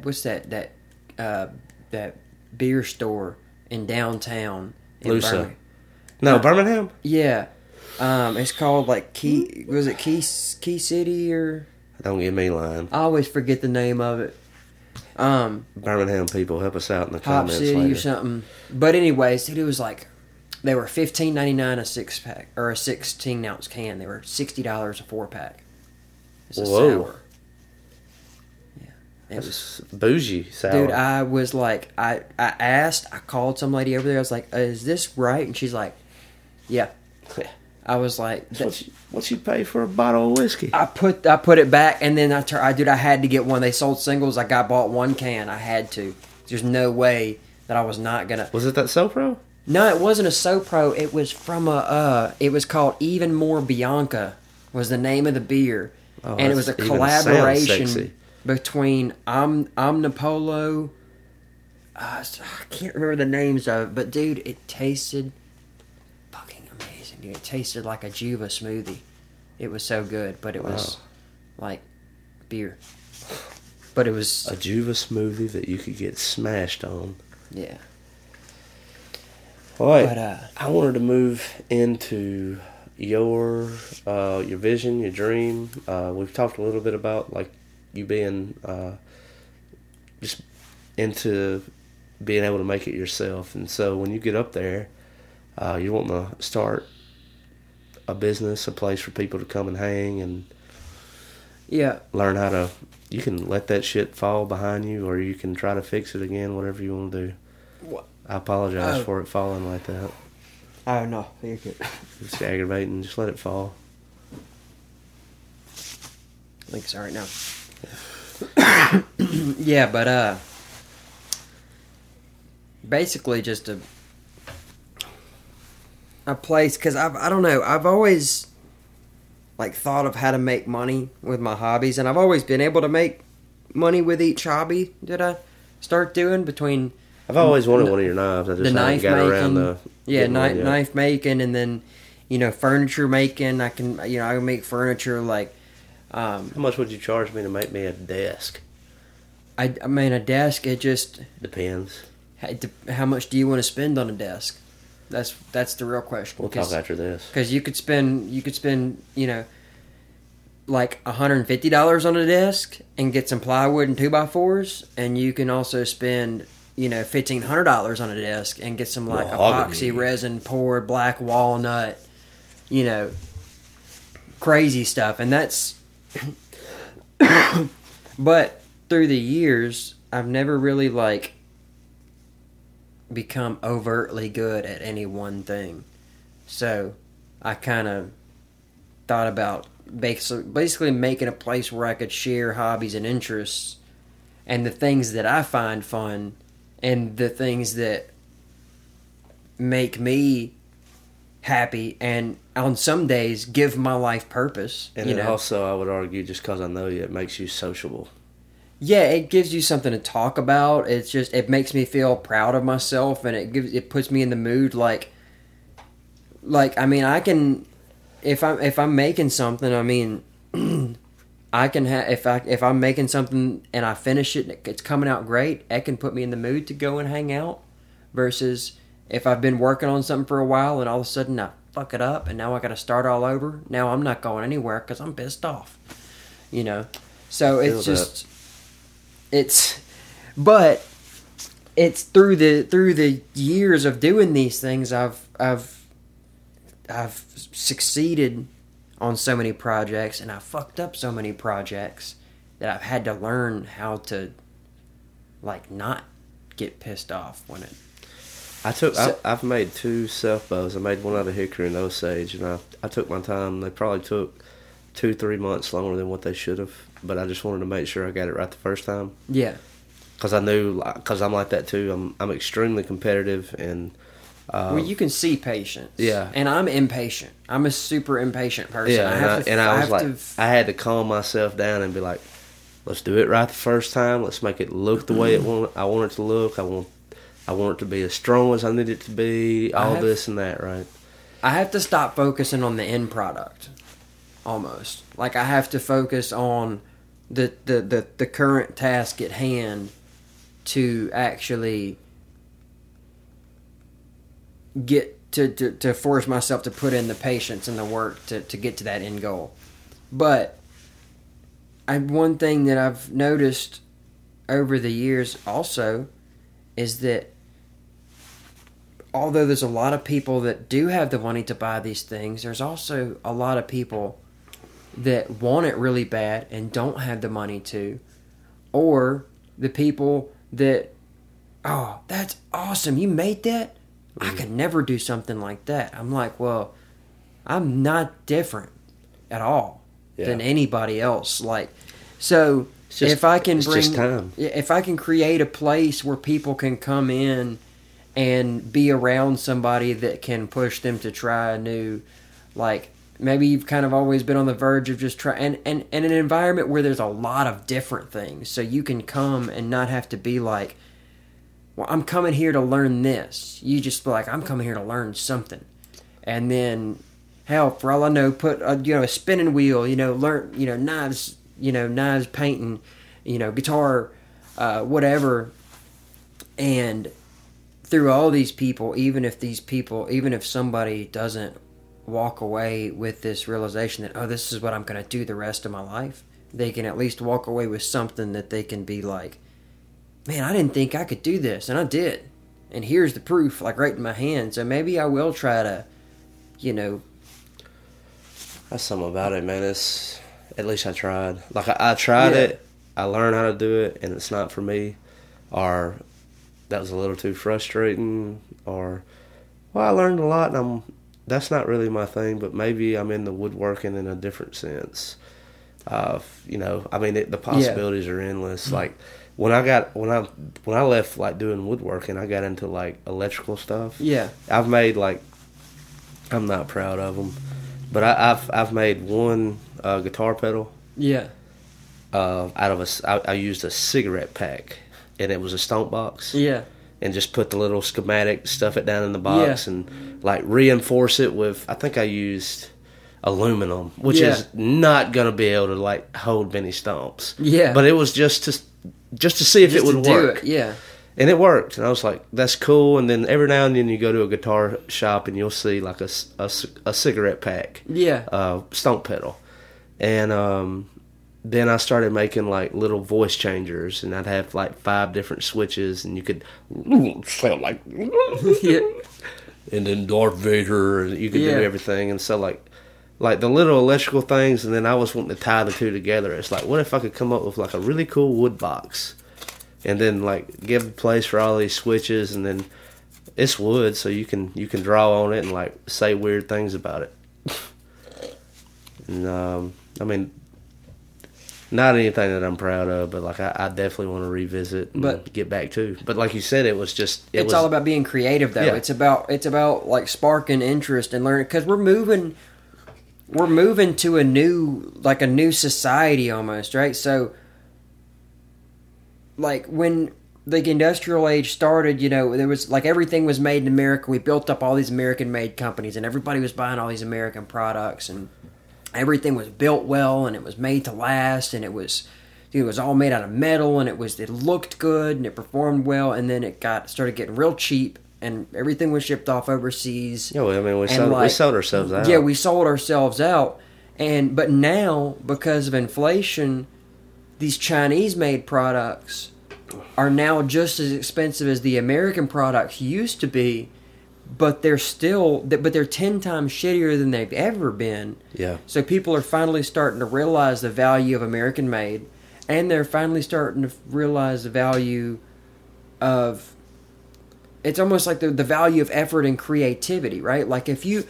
that beer store in downtown in Lusa. No, Birmingham? Yeah. It's called Key City or Don't give me line. I always forget the name of it. Birmingham people, help us out in the Hop comments City later. or something. But anyways, dude, it was they were $15.99 a 6-pack or a 16-ounce can. They were $60 a 4-pack. It's a Whoa. sour. Yeah, it was. Bougie sour. Dude, I was like, I called some lady over there. I was like, "Is this right?" And she's like, "Yeah." I was like, what you pay for a bottle of whiskey? I put it back, and then I had to get one. They sold singles. I bought one can. I had to. There's no way that I was not gonna. Was it that SoPro? No, it wasn't a SoPro. It was from it was called Even More Bianca was the name of the beer. Oh, and it was a that even sounds collaboration sexy. between Omnipolo. I can't remember the names of it, but dude, it tasted fucking amazing. Dude, it tasted like a Juva smoothie. It was so good, but it was like beer. But it was A Juva smoothie that you could get smashed on. yeah. All right, But, I wanted to move into your vision, your dream. We've talked a little bit about you being just into being able to make it yourself, and so when you get up there, you want to start a business, a place for people to come and hang and Yeah. learn how to. You can let that shit fall behind you, or you can try to fix it again. Whatever you want to do. What? I apologize for it falling like that. Oh no, you're good. It's aggravating. Just let it fall. I think it's alright now. Yeah, but basically just a place, because I don't know, I've always thought of how to make money with my hobbies, and I've always been able to make money with each hobby that I start doing. Between I've always wanted one of your knives. I just the haven't knife got making, around to getting one yet. knife making, and then furniture making. I can make furniture How much would you charge me to make me a desk? I mean, a desk. It just Depends. how much do you want to spend on a desk? That's the real question. We'll talk after this. Because you could spend $150 on a desk and get some plywood and 2x4s, and you can also spend $1,500 on a desk and get some epoxy resin poured black walnut, crazy stuff. And that's But through the years, I've never really like become overtly good at any one thing. So I kind of thought about basically making a place where I could share hobbies and interests and the things that I find fun and the things that make me happy, and on some days give my life purpose. And it also, I would argue, just because I know you, it makes you sociable. Yeah, it gives you something to talk about. It makes me feel proud of myself, and it puts me in the mood like I mean, I can, if I'm making something, I mean, I can have, if I'm making something and I finish it and it's coming out great, it can put me in the mood to go and hang out, versus if I've been working on something for a while and all of a sudden I fuck it up and now I got to start all over. Now I'm not going anywhere because I'm pissed off, So but it's through the years of doing these things, I've succeeded on so many projects, and I've fucked up so many projects that I've had to learn how to like not get pissed off when it. I've made 2 self bows. I made one out of hickory and Osage, and I took my time. They probably took 2-3 months longer than what they should have, but I just wanted to make sure I got it right the first time. Yeah. Because I knew, because I'm like that too. I'm extremely competitive, and well, you can see patience. Yeah. And I'm impatient. I'm a super impatient person. Yeah, I had to calm myself down and be like, let's do it right the first time. Let's make it look the way I want it to look. I want it to be as strong as I need it to be. This and that, right? I have to stop focusing on the end product. Almost like I have to focus on the current task at hand to actually get to force myself to put in the patience and the work to get to that end goal. But one thing that I've noticed over the years also is that although there's a lot of people that do have the money to buy these things, there's also a lot of people that want it really bad and don't have the money to, or the people that, oh, that's awesome, you made that? I could never do something like that. I'm like, well, I'm not different at all than anybody else. Like, so if I can if I can create a place where people can come in and be around somebody that can push them to try a new, like, maybe you've kind of always been on the verge of just trying, and an environment where there's a lot of different things, so you can come and not have to be like, well, I'm coming here to learn this. You just be like, I'm coming here to learn something. And then, hell, for all I know, put a spinning wheel, learn, knives, painting, guitar, whatever. And through all these people, even if somebody doesn't walk away with this realization that, oh, this is what I'm going to do the rest of my life, they can at least walk away with something that they can be like, man, I didn't think I could do this, and I did. And here's the proof, like, right in my hand. So maybe I will try to, That's something about it, man. At least I tried. Like, I tried it, I learned how to do it, and it's not for me. Or that was a little too frustrating. Or, well, I learned a lot, and that's not really my thing, but maybe I'm in the woodworking in a different sense. The possibilities are endless. Like, when I left like doing woodworking, I got into like electrical stuff. Yeah, I've made like, I'm not proud of them, but I've made one guitar pedal. Yeah. I used a cigarette pack, and it was a stomp box. Yeah. And just put the little schematic, stuff it down in the box, and like reinforce it with. I think I used aluminum, which is not gonna be able to like hold many stomps. Yeah. But it was just to see if it would work. Yeah. And it worked, and I was like, that's cool. And then every now and then you go to a guitar shop and you'll see like a cigarette pack. Yeah. Stomp pedal. And then I started making like little voice changers, and I'd have like 5 different switches, and you could sound like yeah. And then Darth Vader, and you could do everything. And so like like the little electrical things, and then I was wanting to tie the two together. It's like, what if I could come up with like a really cool wood box, and then like give a place for all these switches, and then it's wood, so you can draw on it and like say weird things about it. And I mean, not anything that I'm proud of, but like I definitely want to revisit and get back to. But like you said, it was just it's all about being creative, though. Yeah. It's about like sparking interest and learning, because we're moving to a new society almost, right? So like when the industrial age started, you know, there was like everything was made in America. We built up all these American made companies, and everybody was buying all these American products, and everything was built well, and it was made to last, and it was all made out of metal, and it looked good, and it performed well, and then it started getting real cheap, and everything was shipped off overseas. Yeah, I mean, we sold ourselves out. Yeah, we sold ourselves out, but now because of inflation, these Chinese-made products are now just as expensive as the American products used to be. But they're 10 times shittier than they've ever been. Yeah. So people are finally starting to realize the value of American made, and they're finally starting to realize the value of. It's almost like the value of effort and creativity, right? Like if you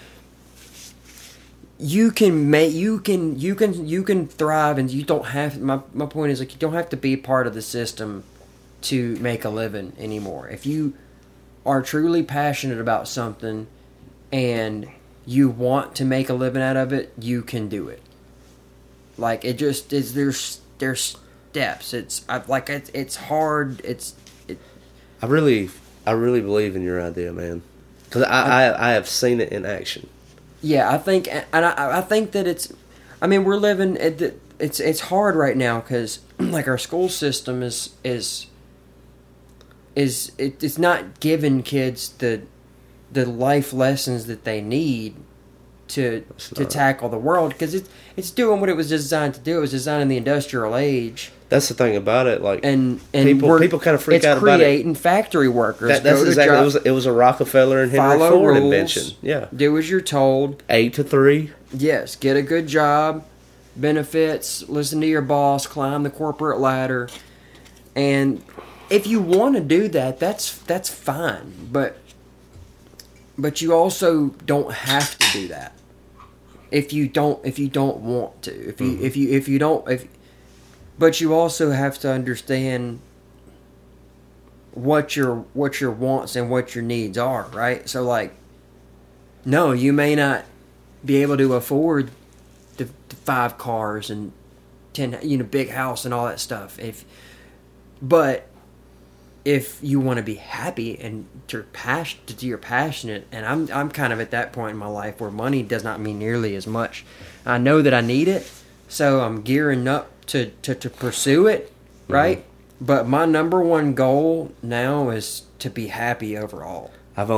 can thrive, and you don't have. My point is, like, you don't have to be part of the system to make a living anymore. If you are truly passionate about something and you want to make a living out of it, you can do it. Like, it just is. There's steps. It's hard. I really believe in your idea, man, because I have seen it in action. Yeah, I think that it's. I mean, we're living. It's hard right now because like our school system is it's not giving kids the life lessons that they need to tackle the world, because it's doing what it was designed to do. It was designed in the industrial age. That's the thing about it. Like, and people kind of freak out about it. It's creating factory workers. That's exactly. It was a Rockefeller and Henry Ford invention. Yeah. Do as you're told. 8 to 3. Yes. Get a good job, benefits. Listen to your boss. Climb the corporate ladder. And if you want to do that, that's fine. But you also don't have to do that. If you don't want to. But you also have to understand what your wants and what your needs are, right? So like, no, you may not be able to afford the 5 cars and 10, big house and all that stuff. But if you want to be happy and you're passionate, and I'm kind of at that point in my life where money does not mean nearly as much. I know that I need it, so I'm gearing up to pursue it, right? Mm-hmm. But my number one goal now is to be happy overall. I've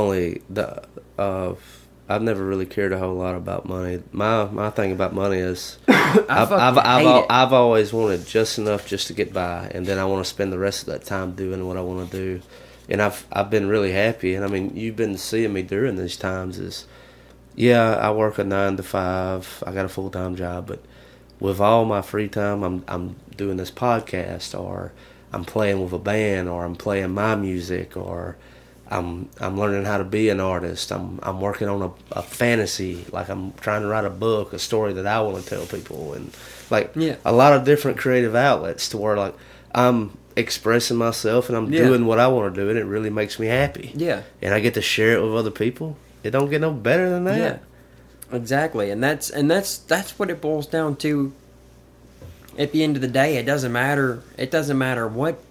never really cared a whole lot about money. My thing about money is I've always wanted just enough just to get by, and then I want to spend the rest of that time doing what I want to do. And I've been really happy. And I mean, you've been seeing me during these times. I work a 9 to 5. I got a full-time job, but with all my free time, I'm doing this podcast, or I'm playing with a band, or I'm playing my music, or I'm learning how to be an artist. I'm working on a fantasy, like I'm trying to write a book, a story that I want to tell people, and like a lot of different creative outlets to where like I'm expressing myself and I'm doing what I want to do, and it really makes me happy. Yeah, and I get to share it with other people. It don't get no better than that. Yeah, exactly, and that's what it boils down to. At the end of the day, it doesn't matter. It doesn't matter what,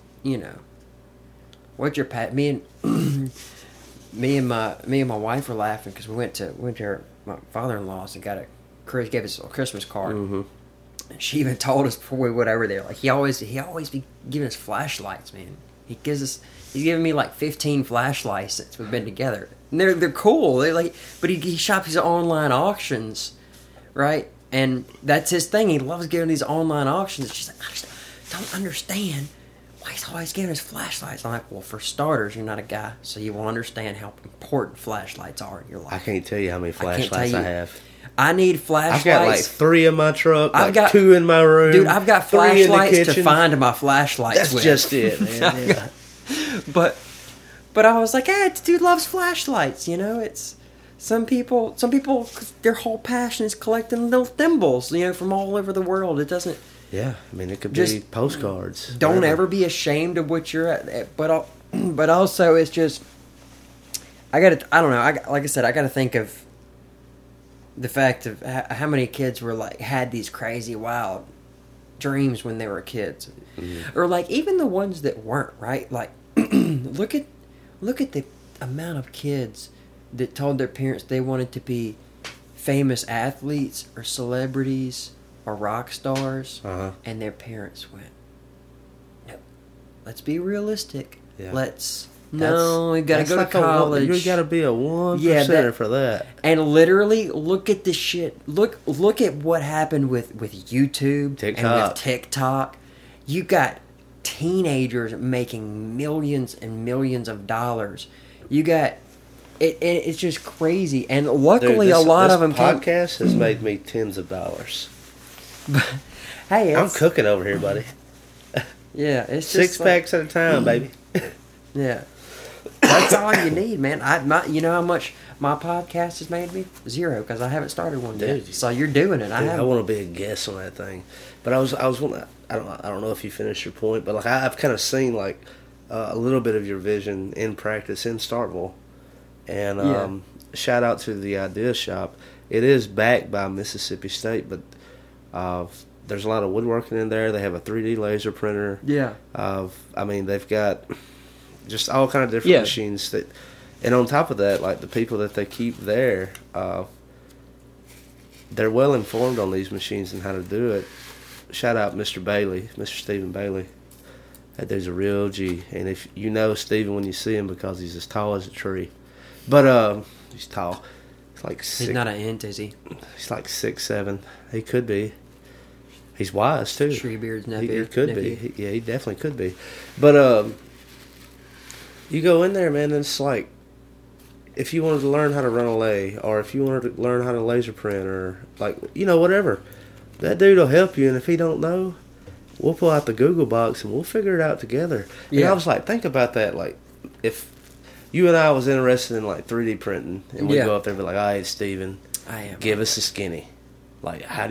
what your me and my wife were laughing because we went to my father-in-law's and gave us a Christmas card. Mm-hmm. And she even told us before we went over there, like he always be giving us flashlights, man. He's given me like 15 flashlights since we've been together. And they're cool. But he shops these online auctions, right? And that's his thing. He loves giving these online auctions. She's like, I just don't understand why he's always giving us flashlights. I'm like, well, for starters, you're not a guy, so you will understand how important flashlights are in your life. I can't tell you how many flashlights I have. I need flashlights. I've got like 3 in my truck. I've got 2 in my room. Dude, I've got 3 in the flashlights to kitchen. find my flashlights That's with. just it, man. Yeah. But I was like, hey, this dude loves flashlights. You know, it's some people, their whole passion is collecting little thimbles. You know, from all over the world. It doesn't. Yeah, I mean, it could Just be postcards. Don't whatever. ever be ashamed of what you're at. But also, it's just I don't know. Like I said, I gotta think of the fact of how many kids were like had these crazy wild dreams when they were kids, or like even the ones that weren't, right. Like look at the amount of kids that told their parents they wanted to be famous athletes or celebrities or rock stars, and their parents went, no, let's be realistic. Yeah. We gotta go to college. You gotta be a 1% for that. And literally, look at the shit. Look at what happened with YouTube TikTok. and with TikTok. You got teenagers making millions and millions of dollars. You got it's just crazy. And luckily, Dude, a lot of them podcast has made me tens of dollars. Hey, I'm cooking over here, buddy. Yeah, it's just 6 packs at a time, baby. Yeah. That's all you need, man. You know how much my podcast has made me? 0, because I haven't started one yet. Dude. So you're doing it. Dude, I want to be a guest on that thing. But I was wanting. I don't know if you finished your point, but like I've kind of seen like a little bit of your vision in practice in Starkville, and shout out to the Idea Shop. It is backed by Mississippi State, but there's a lot of woodworking in there. They have a 3D laser printer. Yeah. I mean, they've got just all kind of different machines that, and on top of that, like the people that they keep there, they're well informed on these machines and how to do it. Shout out Mr. Bailey, Mr. Stephen Bailey. That dude's a real G, and if you know Stephen when you see him because he's as tall as a tree, but he's tall. He's like He's not an ant, is he? He's like 6'7". He could be. He's wise too. Treebeard's nephew. He could be. He definitely could be. But you go in there, man, and it's like if you wanted to learn how to run a lathe, or if you wanted to learn how to laser print, or like whatever, that dude will help you. And if he don't know, we'll pull out the Google box and we'll figure it out together. And I was like, think about that. Like if you and I was interested in like 3D printing, and we go up there and be like, all right, Steven, give us a skinny. Like how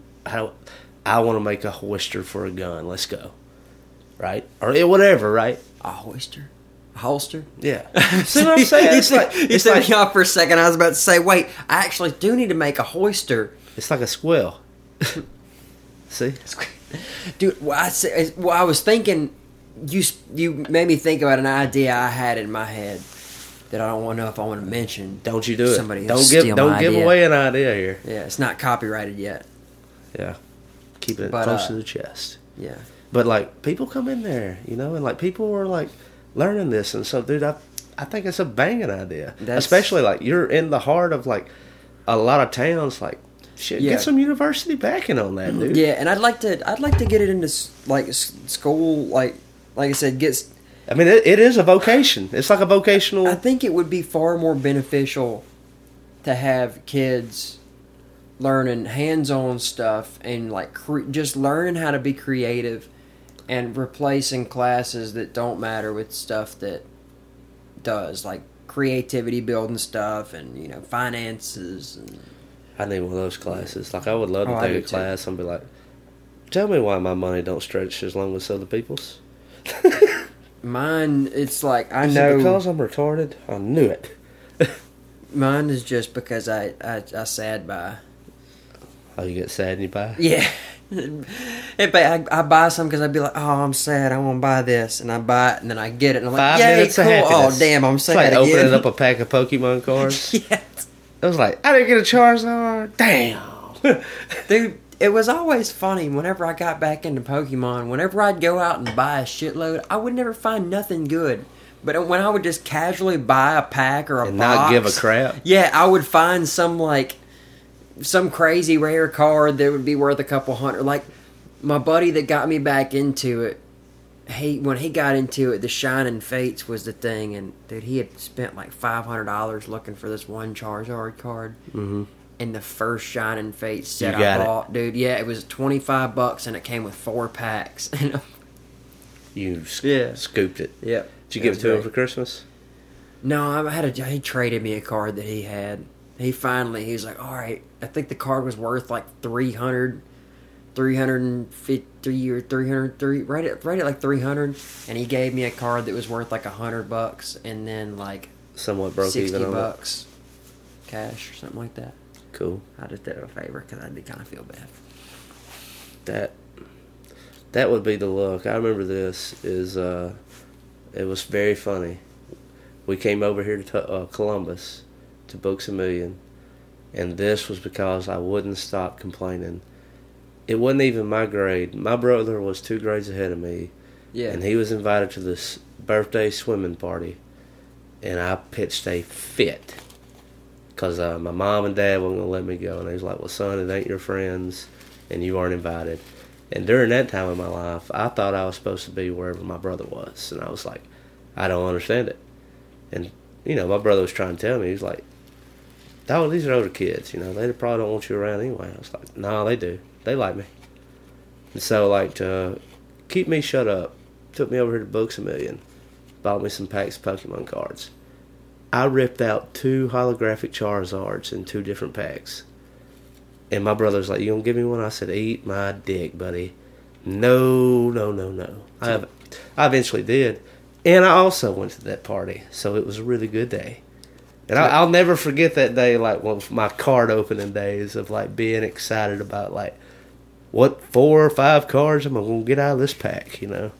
I want to make a hoister for a gun. Let's go. Right? Or whatever, right? A hoister? A holster? Yeah. See what I'm saying? It's like y'all for a second. I was about to say, wait, I actually do need to make a hoister. It's like a squill. See? Dude, I was thinking, you made me think about an idea I had in my head that I don't want to know if I want to mention. Don't you do it. Somebody Don't give away an idea here. Yeah, it's not copyrighted yet. Yeah. Keeping it close to the chest. Yeah. But like people come in there, and like people are like learning this, and so dude, I think it's a banging idea. Especially like you're in the heart of like a lot of towns. Like shit, get some university backing on that, dude. Yeah, and I'd like to get it into like school, like I said, I mean, it is a vocation. It's like a vocational. I think it would be far more beneficial to have kids learning hands-on stuff and like just learning how to be creative, and replacing classes that don't matter with stuff that does, like creativity building stuff and finances. And I need one of those classes. Like I would love to take a class and be like, tell me why my money don't stretch as long as other people's. Mine, it's like I Is know it because I'm retarded. I knew it. Mine is just because I sad buy. Oh, you get sad and you buy? Yeah. I buy some because I'd be like, oh, I'm sad, I want to buy this, and I buy it, and then I get it, and I'm like, 5 yay, minutes cool. of happiness. Oh, damn, I'm sad It's like again. opening up a pack of Pokemon cards. Yes. It was like, I didn't get a Charizard. Damn. Dude, it was always funny whenever I got back into Pokemon. Whenever I'd go out and buy a shitload, I would never find nothing good. But when I would just casually buy a pack or a and box, not give a crap. yeah, I would find some crazy rare card that would be worth a couple hundred. Like my buddy that got me back into it, when he got into it, the Shining Fates was the thing, and dude, he had spent like $500 looking for this one Charizard card. Mm-hmm. And the first Shining Fate set You got I it. bought, dude, yeah, it was $25 and it came with 4 packs. You Yeah. scooped it. Yep. Did you give it to him for Christmas? No, he traded me a card that he had. He was like, all right, I think the card was worth like 350 or 303, right at like 300, and he gave me a card that was worth like $100, and then like Somewhat broke $60 even on it. cash or something like that. Cool. I just did it a favor because I did kind of feel bad. That would be the look. I remember this is it was very funny. We came over here to Columbus to Books A Million, and this was because I wouldn't stop complaining. It wasn't even my grade. My brother was 2 grades ahead of me, Yeah. and he was invited to this birthday swimming party, and I pitched a fit because my mom and dad weren't going to let me go, and they was like, well, son, it ain't your friends, and you aren't invited. And during that time of my life, I thought I was supposed to be wherever my brother was, and I was like, I don't understand it. And, you know, my brother was trying to tell me, he was like, dog, these are older kids, you know, they probably don't want you around anyway. I was like, no, they do. They like me. And so, like, to keep me shut up, took me over here to Books A Million, bought me some packs of Pokemon cards. I ripped out 2 holographic Charizards in 2 different packs. And my brother's like, you gonna give me one? I said, eat my dick, buddy. No. I eventually did. And I also went to that party, so it was a really good day. And I'll never forget that day, like one of my card opening days of like being excited about like what 4 or 5 cards am I gonna get out of this pack, you know?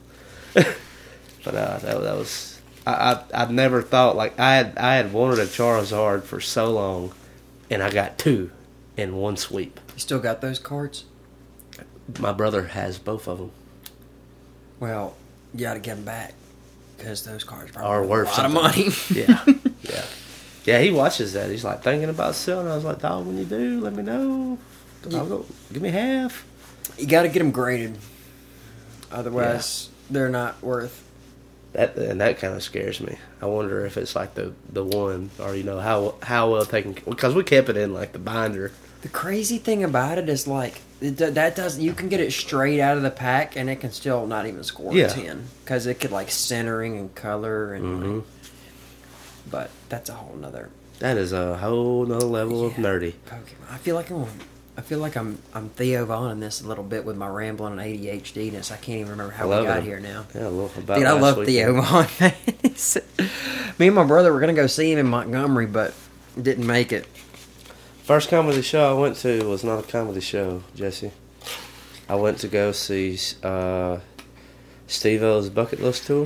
But that was I've never thought like I had wanted a Charizard for so long, and I got 2 in one sweep. You still got those cards? My brother has both of them. Well, you got to get them back because those cards Are are worth worth a lot of money. Yeah. Yeah, he watches that. He's like thinking about selling. I was like, dog, when you do, let me know. I'll go, give me half. You got to get them graded. Otherwise, they're not worth. That kind of scares me. I wonder if it's like the one, or you know how well taken, because we kept it in like the binder. The crazy thing about it is like that does you can get it straight out of the pack and it can still not even score a 10 because it could like centering and color and. Like, but that's a whole nother. That is a whole nother level of nerdy. Pokemon. I feel like I'm Theo Vaughn in this a little bit with my rambling and ADHD-ness. I can't even remember how we got here now. Yeah, a little about Dude, I love last Theo weekend. Vaughn. Me and my brother were gonna go see him in Montgomery, but didn't make it. First comedy show I went to was not a comedy show, Jesse. I went to go see Steve-O's Bucket List Tour.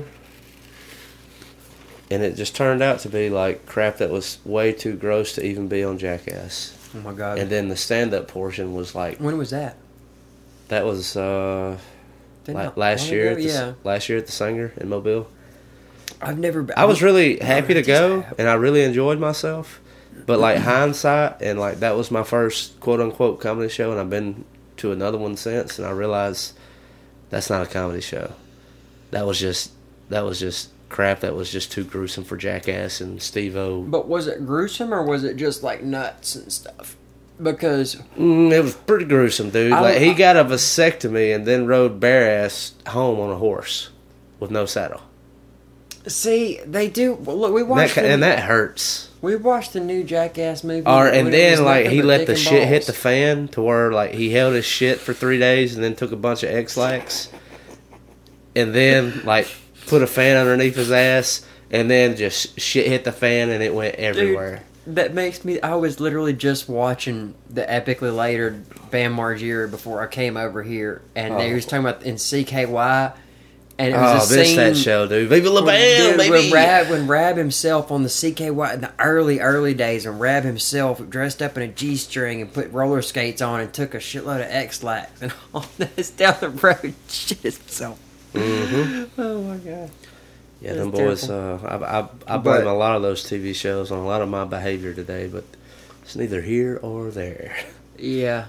And it just turned out to be like crap that was way too gross to even be on Jackass. Oh my god! And then the stand-up portion was like... When was that? That was last year. Last year at the Singer in Mobile. I've never been... I was really happy to go, and I really enjoyed myself. But like hindsight, and like that was my first quote-unquote comedy show, and I've been to another one since, and I realized that's not a comedy show. That was just crap that was just too gruesome for Jackass and Steve-O. But was it gruesome or was it just like nuts and stuff? Because it was pretty gruesome, dude. Like he got a vasectomy and then rode bare ass home on a horse with no saddle. See, they do. Well, look, we watched and that hurts. We watched the new Jackass movie. And then like he let the shit hit the fan to where like he held his shit for 3 days and then took a bunch of X-Lax and then like put a fan underneath his ass, and then just shit hit the fan, and it went everywhere. Dude, that makes me... I was literally just watching the Epically Later Bam Margera before I came over here, and they was talking about in CKY, and it was a scene... that show, dude. Viva La Bam, baby! When Rab himself on the CKY, in the early days, when Rab himself dressed up in a G-string and put roller skates on and took a shitload of X-Lax and all this down the road, shit himself. Mm-hmm. Oh my god! Yeah, them boys. I blame a lot of those TV shows on a lot of my behavior today, but it's neither here or there. Yeah,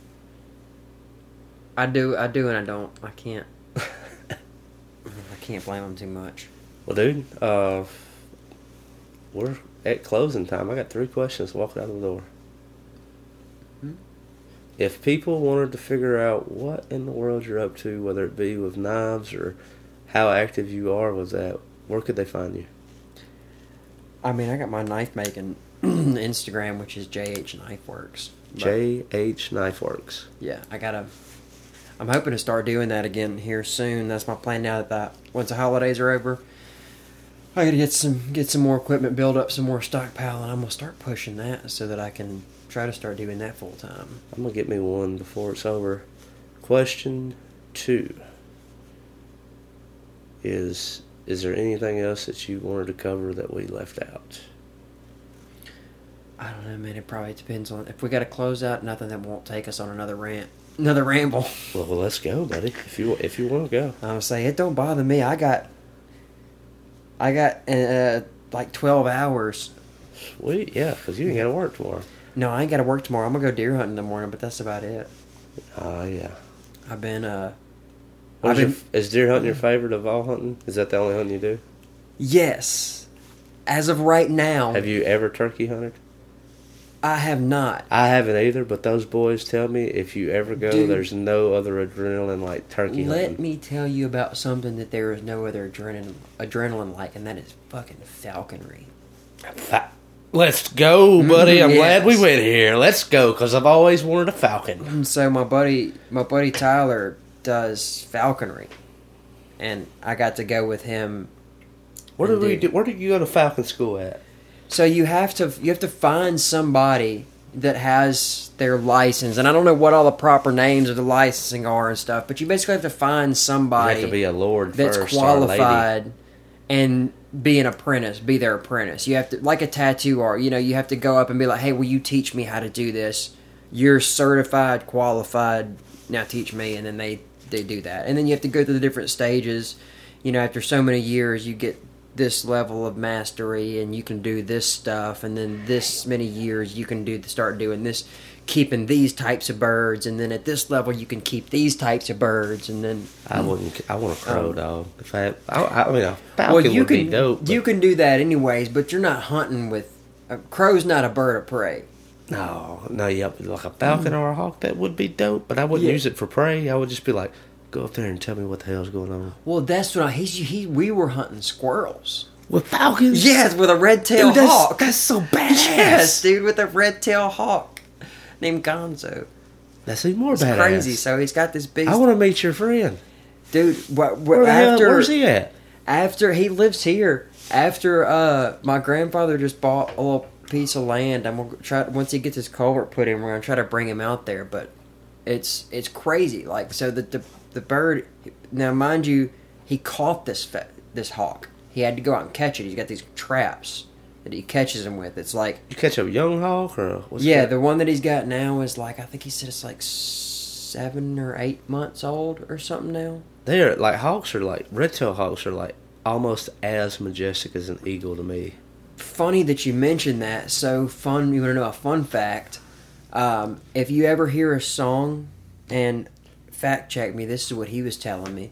I do, and I don't. I can't. I can't blame them too much. Well, dude, we're at closing time. I got 3 questions walking out the door. If people wanted to figure out what in the world you're up to, whether it be with knives or how active you are with that, where could they find you? I mean, I got my knife making Instagram, which is JH Knifeworks. JH Knifeworks. Yeah, I'm hoping to start doing that again here soon. That's my plan now that once the holidays are over, I got to get some more equipment, build up some more stockpile, and I'm gonna start pushing that so that I can try to start doing that full time. I'm gonna get me one before it's over. Question 2 is there anything else that you wanted to cover that we left out? I don't know, man. It probably depends on if we got to close out. Nothing that won't take us on another ramble. Well, let's go, buddy. If you want to go, I would say it don't bother me. I got like 12 hours. Sweet, yeah, because you ain't got to work tomorrow. No, I ain't got to work tomorrow. I'm gonna go deer hunting in the morning, but that's about it. Oh yeah. I've been is deer hunting your favorite of all hunting? Is that the only hunting you do? Yes. As of right now, Have you ever turkey hunted? I have not. I haven't either, but those boys tell me if you ever go, Dude, there's no other adrenaline like turkey hunting. Let me tell you about something that there is no other adrenaline like, and that is fucking falconry. Let's go, buddy. I'm glad we Yes. went here. Let's go, because I've always wanted a falcon. And so my buddy Tyler does falconry, and I got to go with him. Where did you go to falcon school at? So you have to find somebody that has their license, and I don't know what all the proper names of the licensing are and stuff, but you basically have to find You somebody have to be a lord that's first, or a lady. qualified and be their apprentice. You have to, like a tattoo art, you have to go up and be like, hey, will you teach me how to do this? You're certified, qualified, now teach me, and then they do that. And then you have to go through the different stages. After so many years, you get this level of mastery, and you can do this stuff, and then this many years you can start doing this, keeping these types of birds, and then at this level you can keep these types of birds, and then I want a crow, dog. If I mean, a falcon you would can be dope. you can do that anyways, but you're not hunting with a crow's not a bird of prey. No, yeah, like a falcon or a hawk, that would be dope. But I wouldn't use it for prey. I would just be like, go up there and tell me what the hell's going on. Well, that's what we were hunting squirrels With falcons? Yes, with a red-tailed hawk. That's so badass. Yes, dude, with a red-tailed hawk named Gonzo. That's even more It's badass. crazy. So he's got this big. I want to meet your friend. Dude, Where's he at? After he lives here. After my grandfather just bought a little piece of land, I'm gonna try once he gets his culvert put in. We're gonna try to bring him out there, but it's crazy. Like so the bird. Now, mind you, he caught this hawk. He had to go out and catch it. He's got these traps that he catches him with. It's like You catch a young hawk or what's the one that he's got now is like I think he said it's like 7 or 8 months old or something now. They're like hawks are like red-tailed hawks are like almost as majestic as an eagle to me. Funny that you mentioned that. So fun. You want to know a fun fact? If you ever hear a song, and fact check me, this is what he was telling me.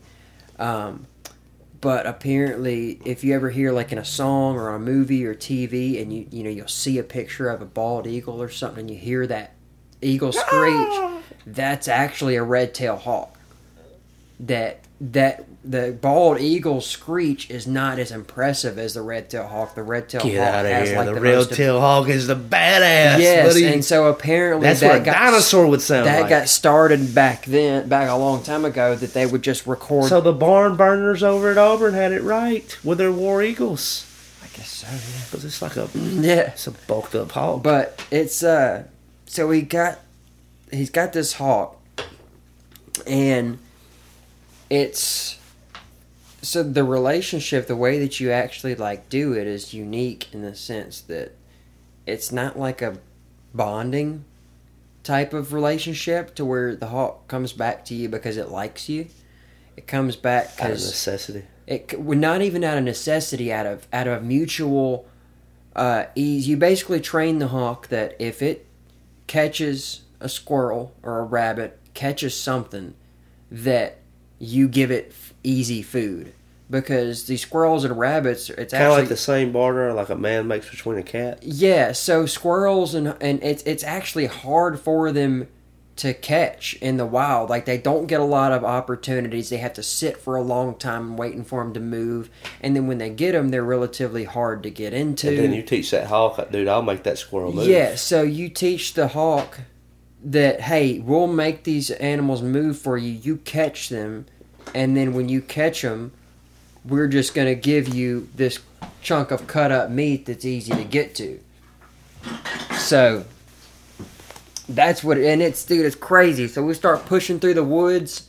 But apparently, if you ever hear like in a song or a movie or TV, and you'll see a picture of a bald eagle or something, and you hear that eagle screech, that's actually a red-tailed hawk. That the bald eagle screech is not as impressive as the red-tailed hawk. The red-tailed hawk Get out of has here. like The the red-tailed hawk is the badass, yes, buddy. and so apparently That's what a dinosaur would sound that like. got started back a long time ago, that they would just record. So the barn burners over at Auburn had it right with their war eagles. I guess so, yeah. Because it's like it's a bulked up hawk. But it's so he's got this hawk, and it's so the relationship, the way that you actually like do it is unique in the sense that it's not like a bonding type of relationship to where the hawk comes back to you because it likes you. It comes back Out of because necessity. we're not even out of necessity, out of mutual ease. You basically train the hawk that if it catches a squirrel or a rabbit, catches something, that you give it easy food. because these squirrels and rabbits, it's Kind of actually like the same barter like a man makes between a cat. yeah. So squirrels and it's actually hard for them to catch in the wild. Like they don't get a lot of opportunities. They have to sit for a long time waiting for them to move, and then when they get them, they're relatively hard to get into. And then you teach that hawk, dude, I'll make that squirrel move. Yeah, so you teach the hawk that, hey, we'll make these animals move for you. You catch them, and then when you catch them, we're just going to give you this chunk of cut up meat that's easy to get to. So that's what, and it's, dude, it's crazy. So we start pushing through the woods,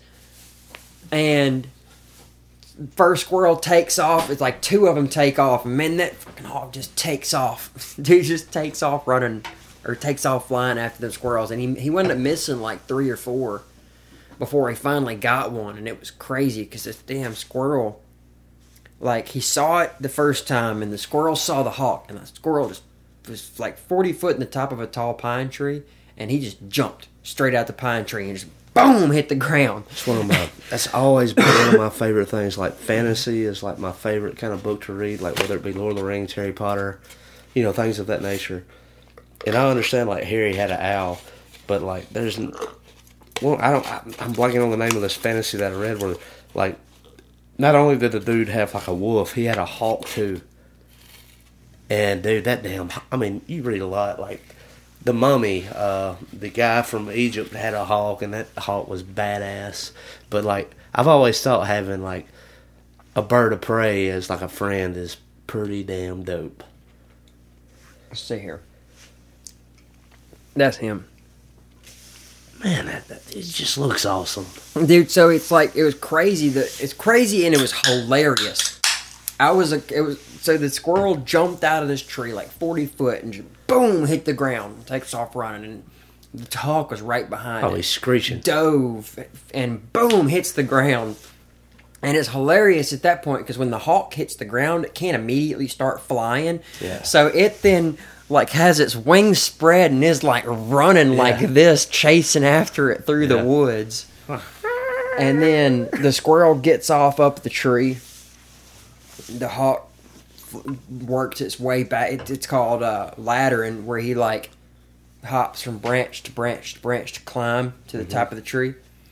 and first squirrel takes off. It's like two of them take off, and man, that fucking hawk just takes off. Dude just takes off running, or takes off flying after them squirrels, and he wound up missing like 3 or 4 before he finally got one, and it was crazy because this damn squirrel, like, he saw it the first time, and the squirrel saw the hawk, and the squirrel just was like 40 foot in the top of a tall pine tree, and he just jumped straight out the pine tree and just boom, hit the ground. That's always been one of my favorite things. Like, fantasy is like my favorite kind of book to read, like whether it be Lord of the Rings, Harry Potter, things of that nature. And I understand, like, Harry had an owl, but, like, I'm blanking on the name of this fantasy that I read where, like, not only did the dude have, like, a wolf, he had a hawk, too. And, dude, you read a lot, like, The Mummy, the guy from Egypt had a hawk, and that hawk was badass. But, like, I've always thought having, like, a bird of prey as, like, a friend is pretty damn dope. Let's see here. That's him. Man, it just looks awesome. Dude, so it's like, it was crazy. It's crazy and it was hilarious. So the squirrel jumped out of this tree like 40 foot and just boom, hit the ground, takes off running, and the hawk was right behind it. Oh, he's screeching. Dove, and boom, hits the ground. And it's hilarious at that point because when the hawk hits the ground, it can't immediately start flying. Yeah. So it then, like, has its wings spread and is, like, running like this, chasing after it through the woods. And then the squirrel gets off up the tree. The hawk works its way back. It's called laddering, where he, like, hops from branch to branch to branch to climb to the top of the tree.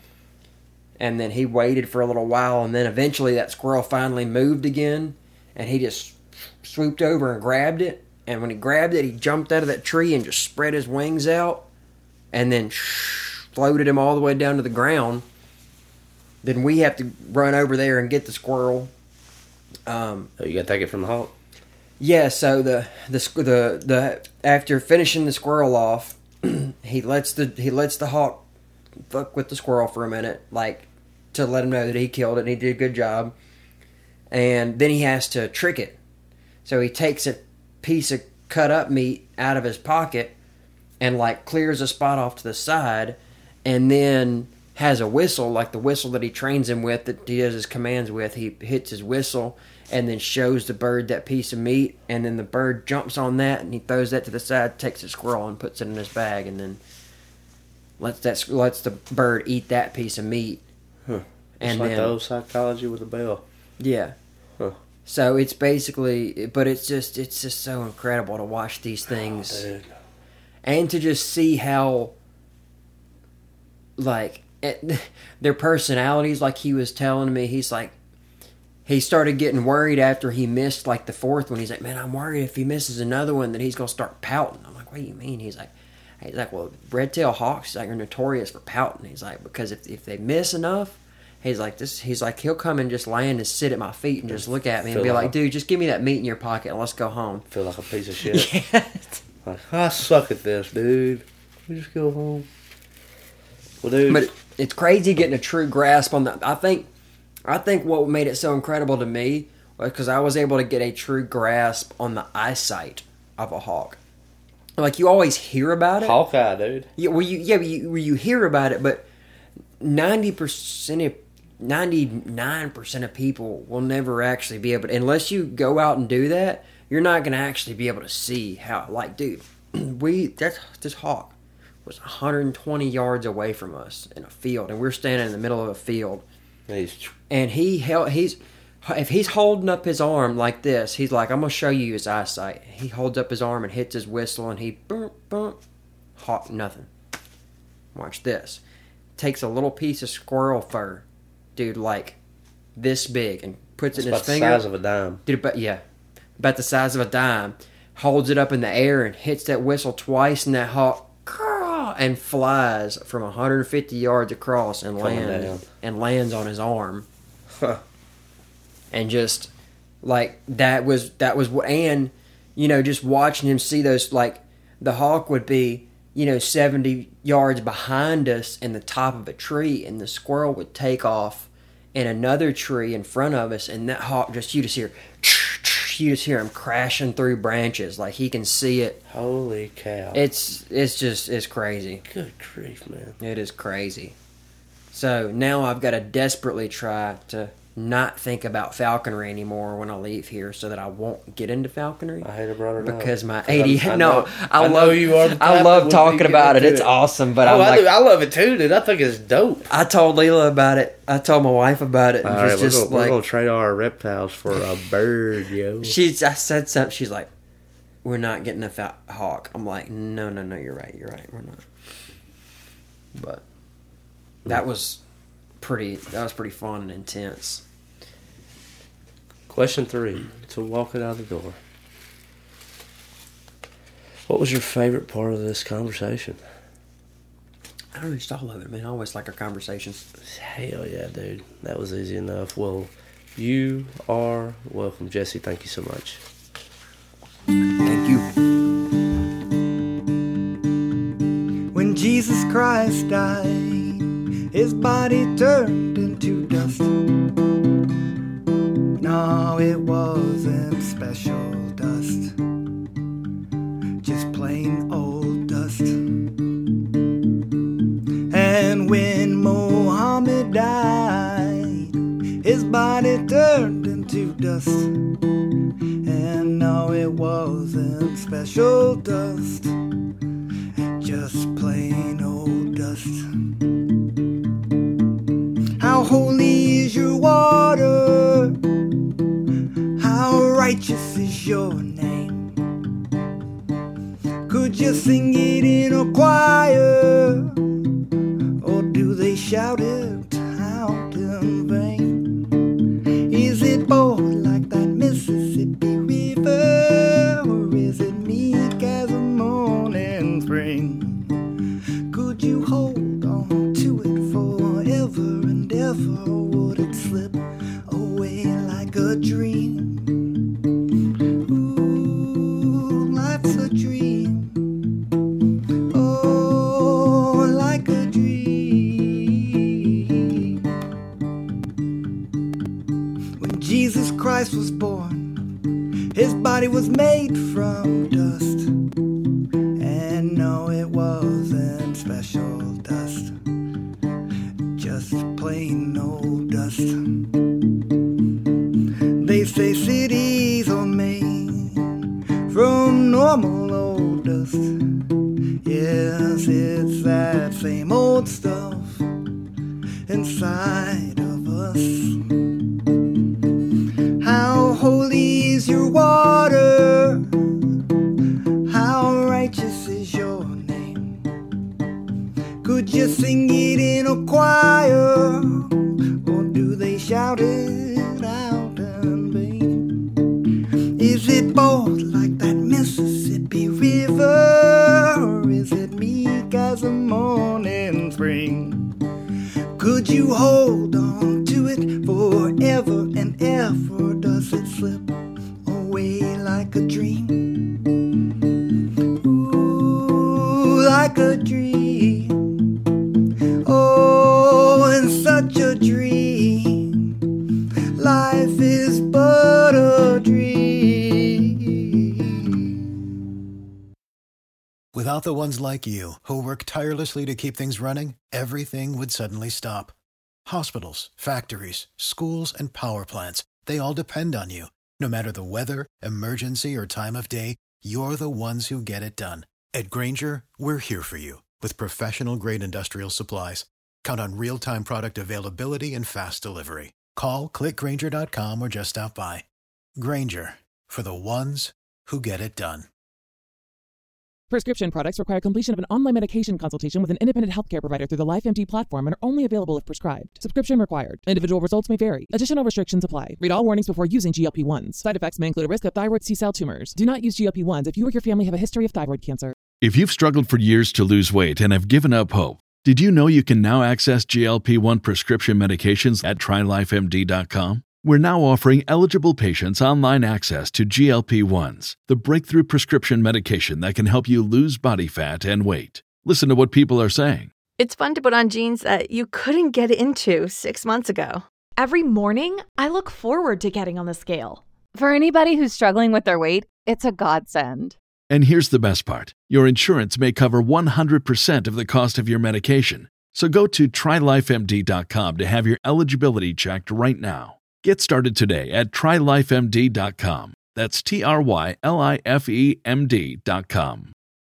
And then he waited for a little while, and then eventually that squirrel finally moved again, and he just swooped over and grabbed it. And when he grabbed it, he jumped out of that tree and just spread his wings out, and then floated him all the way down to the ground. Then we have to run over there and get the squirrel. You gotta take it from the hawk. Yeah, so the after finishing the squirrel off, he lets the hawk fuck with the squirrel for a minute, like, to let him know that he killed it and he did a good job. And then he has to trick it. So he takes a piece of cut up meat out of his pocket and, like, clears a spot off to the side, and then has a whistle, like the whistle that he trains him with, that he does his commands with. He hits his whistle and then shows the bird that piece of meat, and then the bird jumps on that and he throws that to the side, takes the squirrel and puts it in his bag, and then lets the bird eat that piece of meat. Huh. And like then, the old psychology with the bell. Yeah. Huh. So it's basically, but it's just so incredible to watch these things, and to just see how, like, their personalities. Like, he was telling me, he's like, he started getting worried after he missed, like, the 4th one. He's like, man, I'm worried if he misses another one that he's gonna start pouting. I'm like, what do you mean? He's like, well, red-tailed hawks, like, are notorious for pouting. He's like, because if they miss enough, he's like, he'll come and just land and sit at my feet and just look at me and be like, dude, just give me that meat in your pocket and let's go home. Feel like a piece of shit. Yeah. Like, I suck at this, dude. We just go home. Well, dude. But it's crazy getting a true grasp on that. I think what made it so incredible to me was because I was able to get a true grasp on the eyesight of a hawk. Like, you always hear about it. Hawkeye, dude. Yeah, you hear about it, but 99% of people will never actually be able to, unless you go out and do that, you're not going to actually be able to see how, like, dude, this hawk was 120 yards away from us in a field, and we're standing in the middle of a field, and he's if he's holding up his arm like this, he's like, I'm going to show you his eyesight. He holds up his arm and hits his whistle, and he, boom, hawk, nothing. Watch this. Takes a little piece of squirrel fur, dude, like this big, and puts it in his finger. About the size of a dime. Dude, about the size of a dime. Holds it up in the air and hits that whistle twice, and that hawk, and flies from 150 yards across and lands on his arm. Huh. And just like that was what, and just watching him see those, like the hawk would be 70 yards behind us in the top of a tree, and the squirrel would take off in another tree in front of us, and that hawk you just hear him crashing through branches, like he can see it. Holy cow! It's crazy. Good grief, man! It is crazy. So now I've got to desperately try to not think about falconry anymore when I leave here, so that I won't get into falconry. I hate to brought it up because my I love talking about it. It's awesome, but I love it too, dude. I think it's dope. I told Leela about it. I told my wife about it. All right, we're gonna trade our reptiles for a bird, yo. I said something. She's like, "We're not getting a hawk." I'm like, "No, you're right. We're not." But that was pretty fun and intense. Question 3, to walk it out the door. What was your favorite part of this conversation? I don't know, just all of it, man. I always like our conversations. Hell yeah, dude. That was easy enough. Well, you are welcome, Jesse. Thank you so much. Thank you. When Jesus Christ died, his body turned into dust. No, it wasn't special dust, just plain old dust. And when Muhammad died, his body turned into dust. And no, it wasn't special dust, just plain old dust. How holy is your water? How righteous is your name? Could you sing it in a choir? Or do they shout it out in vain? Is it bold like that Mississippi River? Or is it meek as a morning spring? Could you hold on to it forever and ever? Or would it slip away like a dream? Ooh, life's a dream. Oh, like a dream. When Jesus Christ was born, his body was made from dust. And no, it wasn't special dust, just plain old dust. They say cities are made from normal old dust. Yes, it's that same old stuff inside of us. How holy is your water? How righteous is your name? Could you sing it in a choir? Or do they shout it out in vain? Is it bold like that Mississippi River? Or is it meek as a morning spring? Could you hold on to it forever and ever? Does it slip away like a dream? Ooh, like a dream. Oh, and such a dream. Life is but a dream. Without the ones like you, who work tirelessly to keep things running, everything would suddenly stop. Hospitals, factories, schools, and power plants, they all depend on you. No matter the weather, emergency, or time of day, you're the ones who get it done. At Grainger, we're here for you with professional-grade industrial supplies. Count on real-time product availability and fast delivery. Call, click Grainger.com, or just stop by. Grainger, for the ones who get it done. Prescription products require completion of an online medication consultation with an independent healthcare provider through the LifeMD platform and are only available if prescribed. Subscription required. Individual results may vary. Additional restrictions apply. Read all warnings before using GLP-1s. Side effects may include a risk of thyroid C-cell tumors. Do not use GLP-1s if you or your family have a history of thyroid cancer. If you've struggled for years to lose weight and have given up hope, did you know you can now access GLP-1 prescription medications at TryLifeMD.com? We're now offering eligible patients online access to GLP-1s, the breakthrough prescription medication that can help you lose body fat and weight. Listen to what people are saying. It's fun to put on jeans that you couldn't get into 6 months ago. Every morning, I look forward to getting on the scale. For anybody who's struggling with their weight, it's a godsend. And here's the best part. Your insurance may cover 100% of the cost of your medication. So go to TryLifeMD.com to have your eligibility checked right now. Get started today at TryLifeMD.com. That's TryLifeMD.com.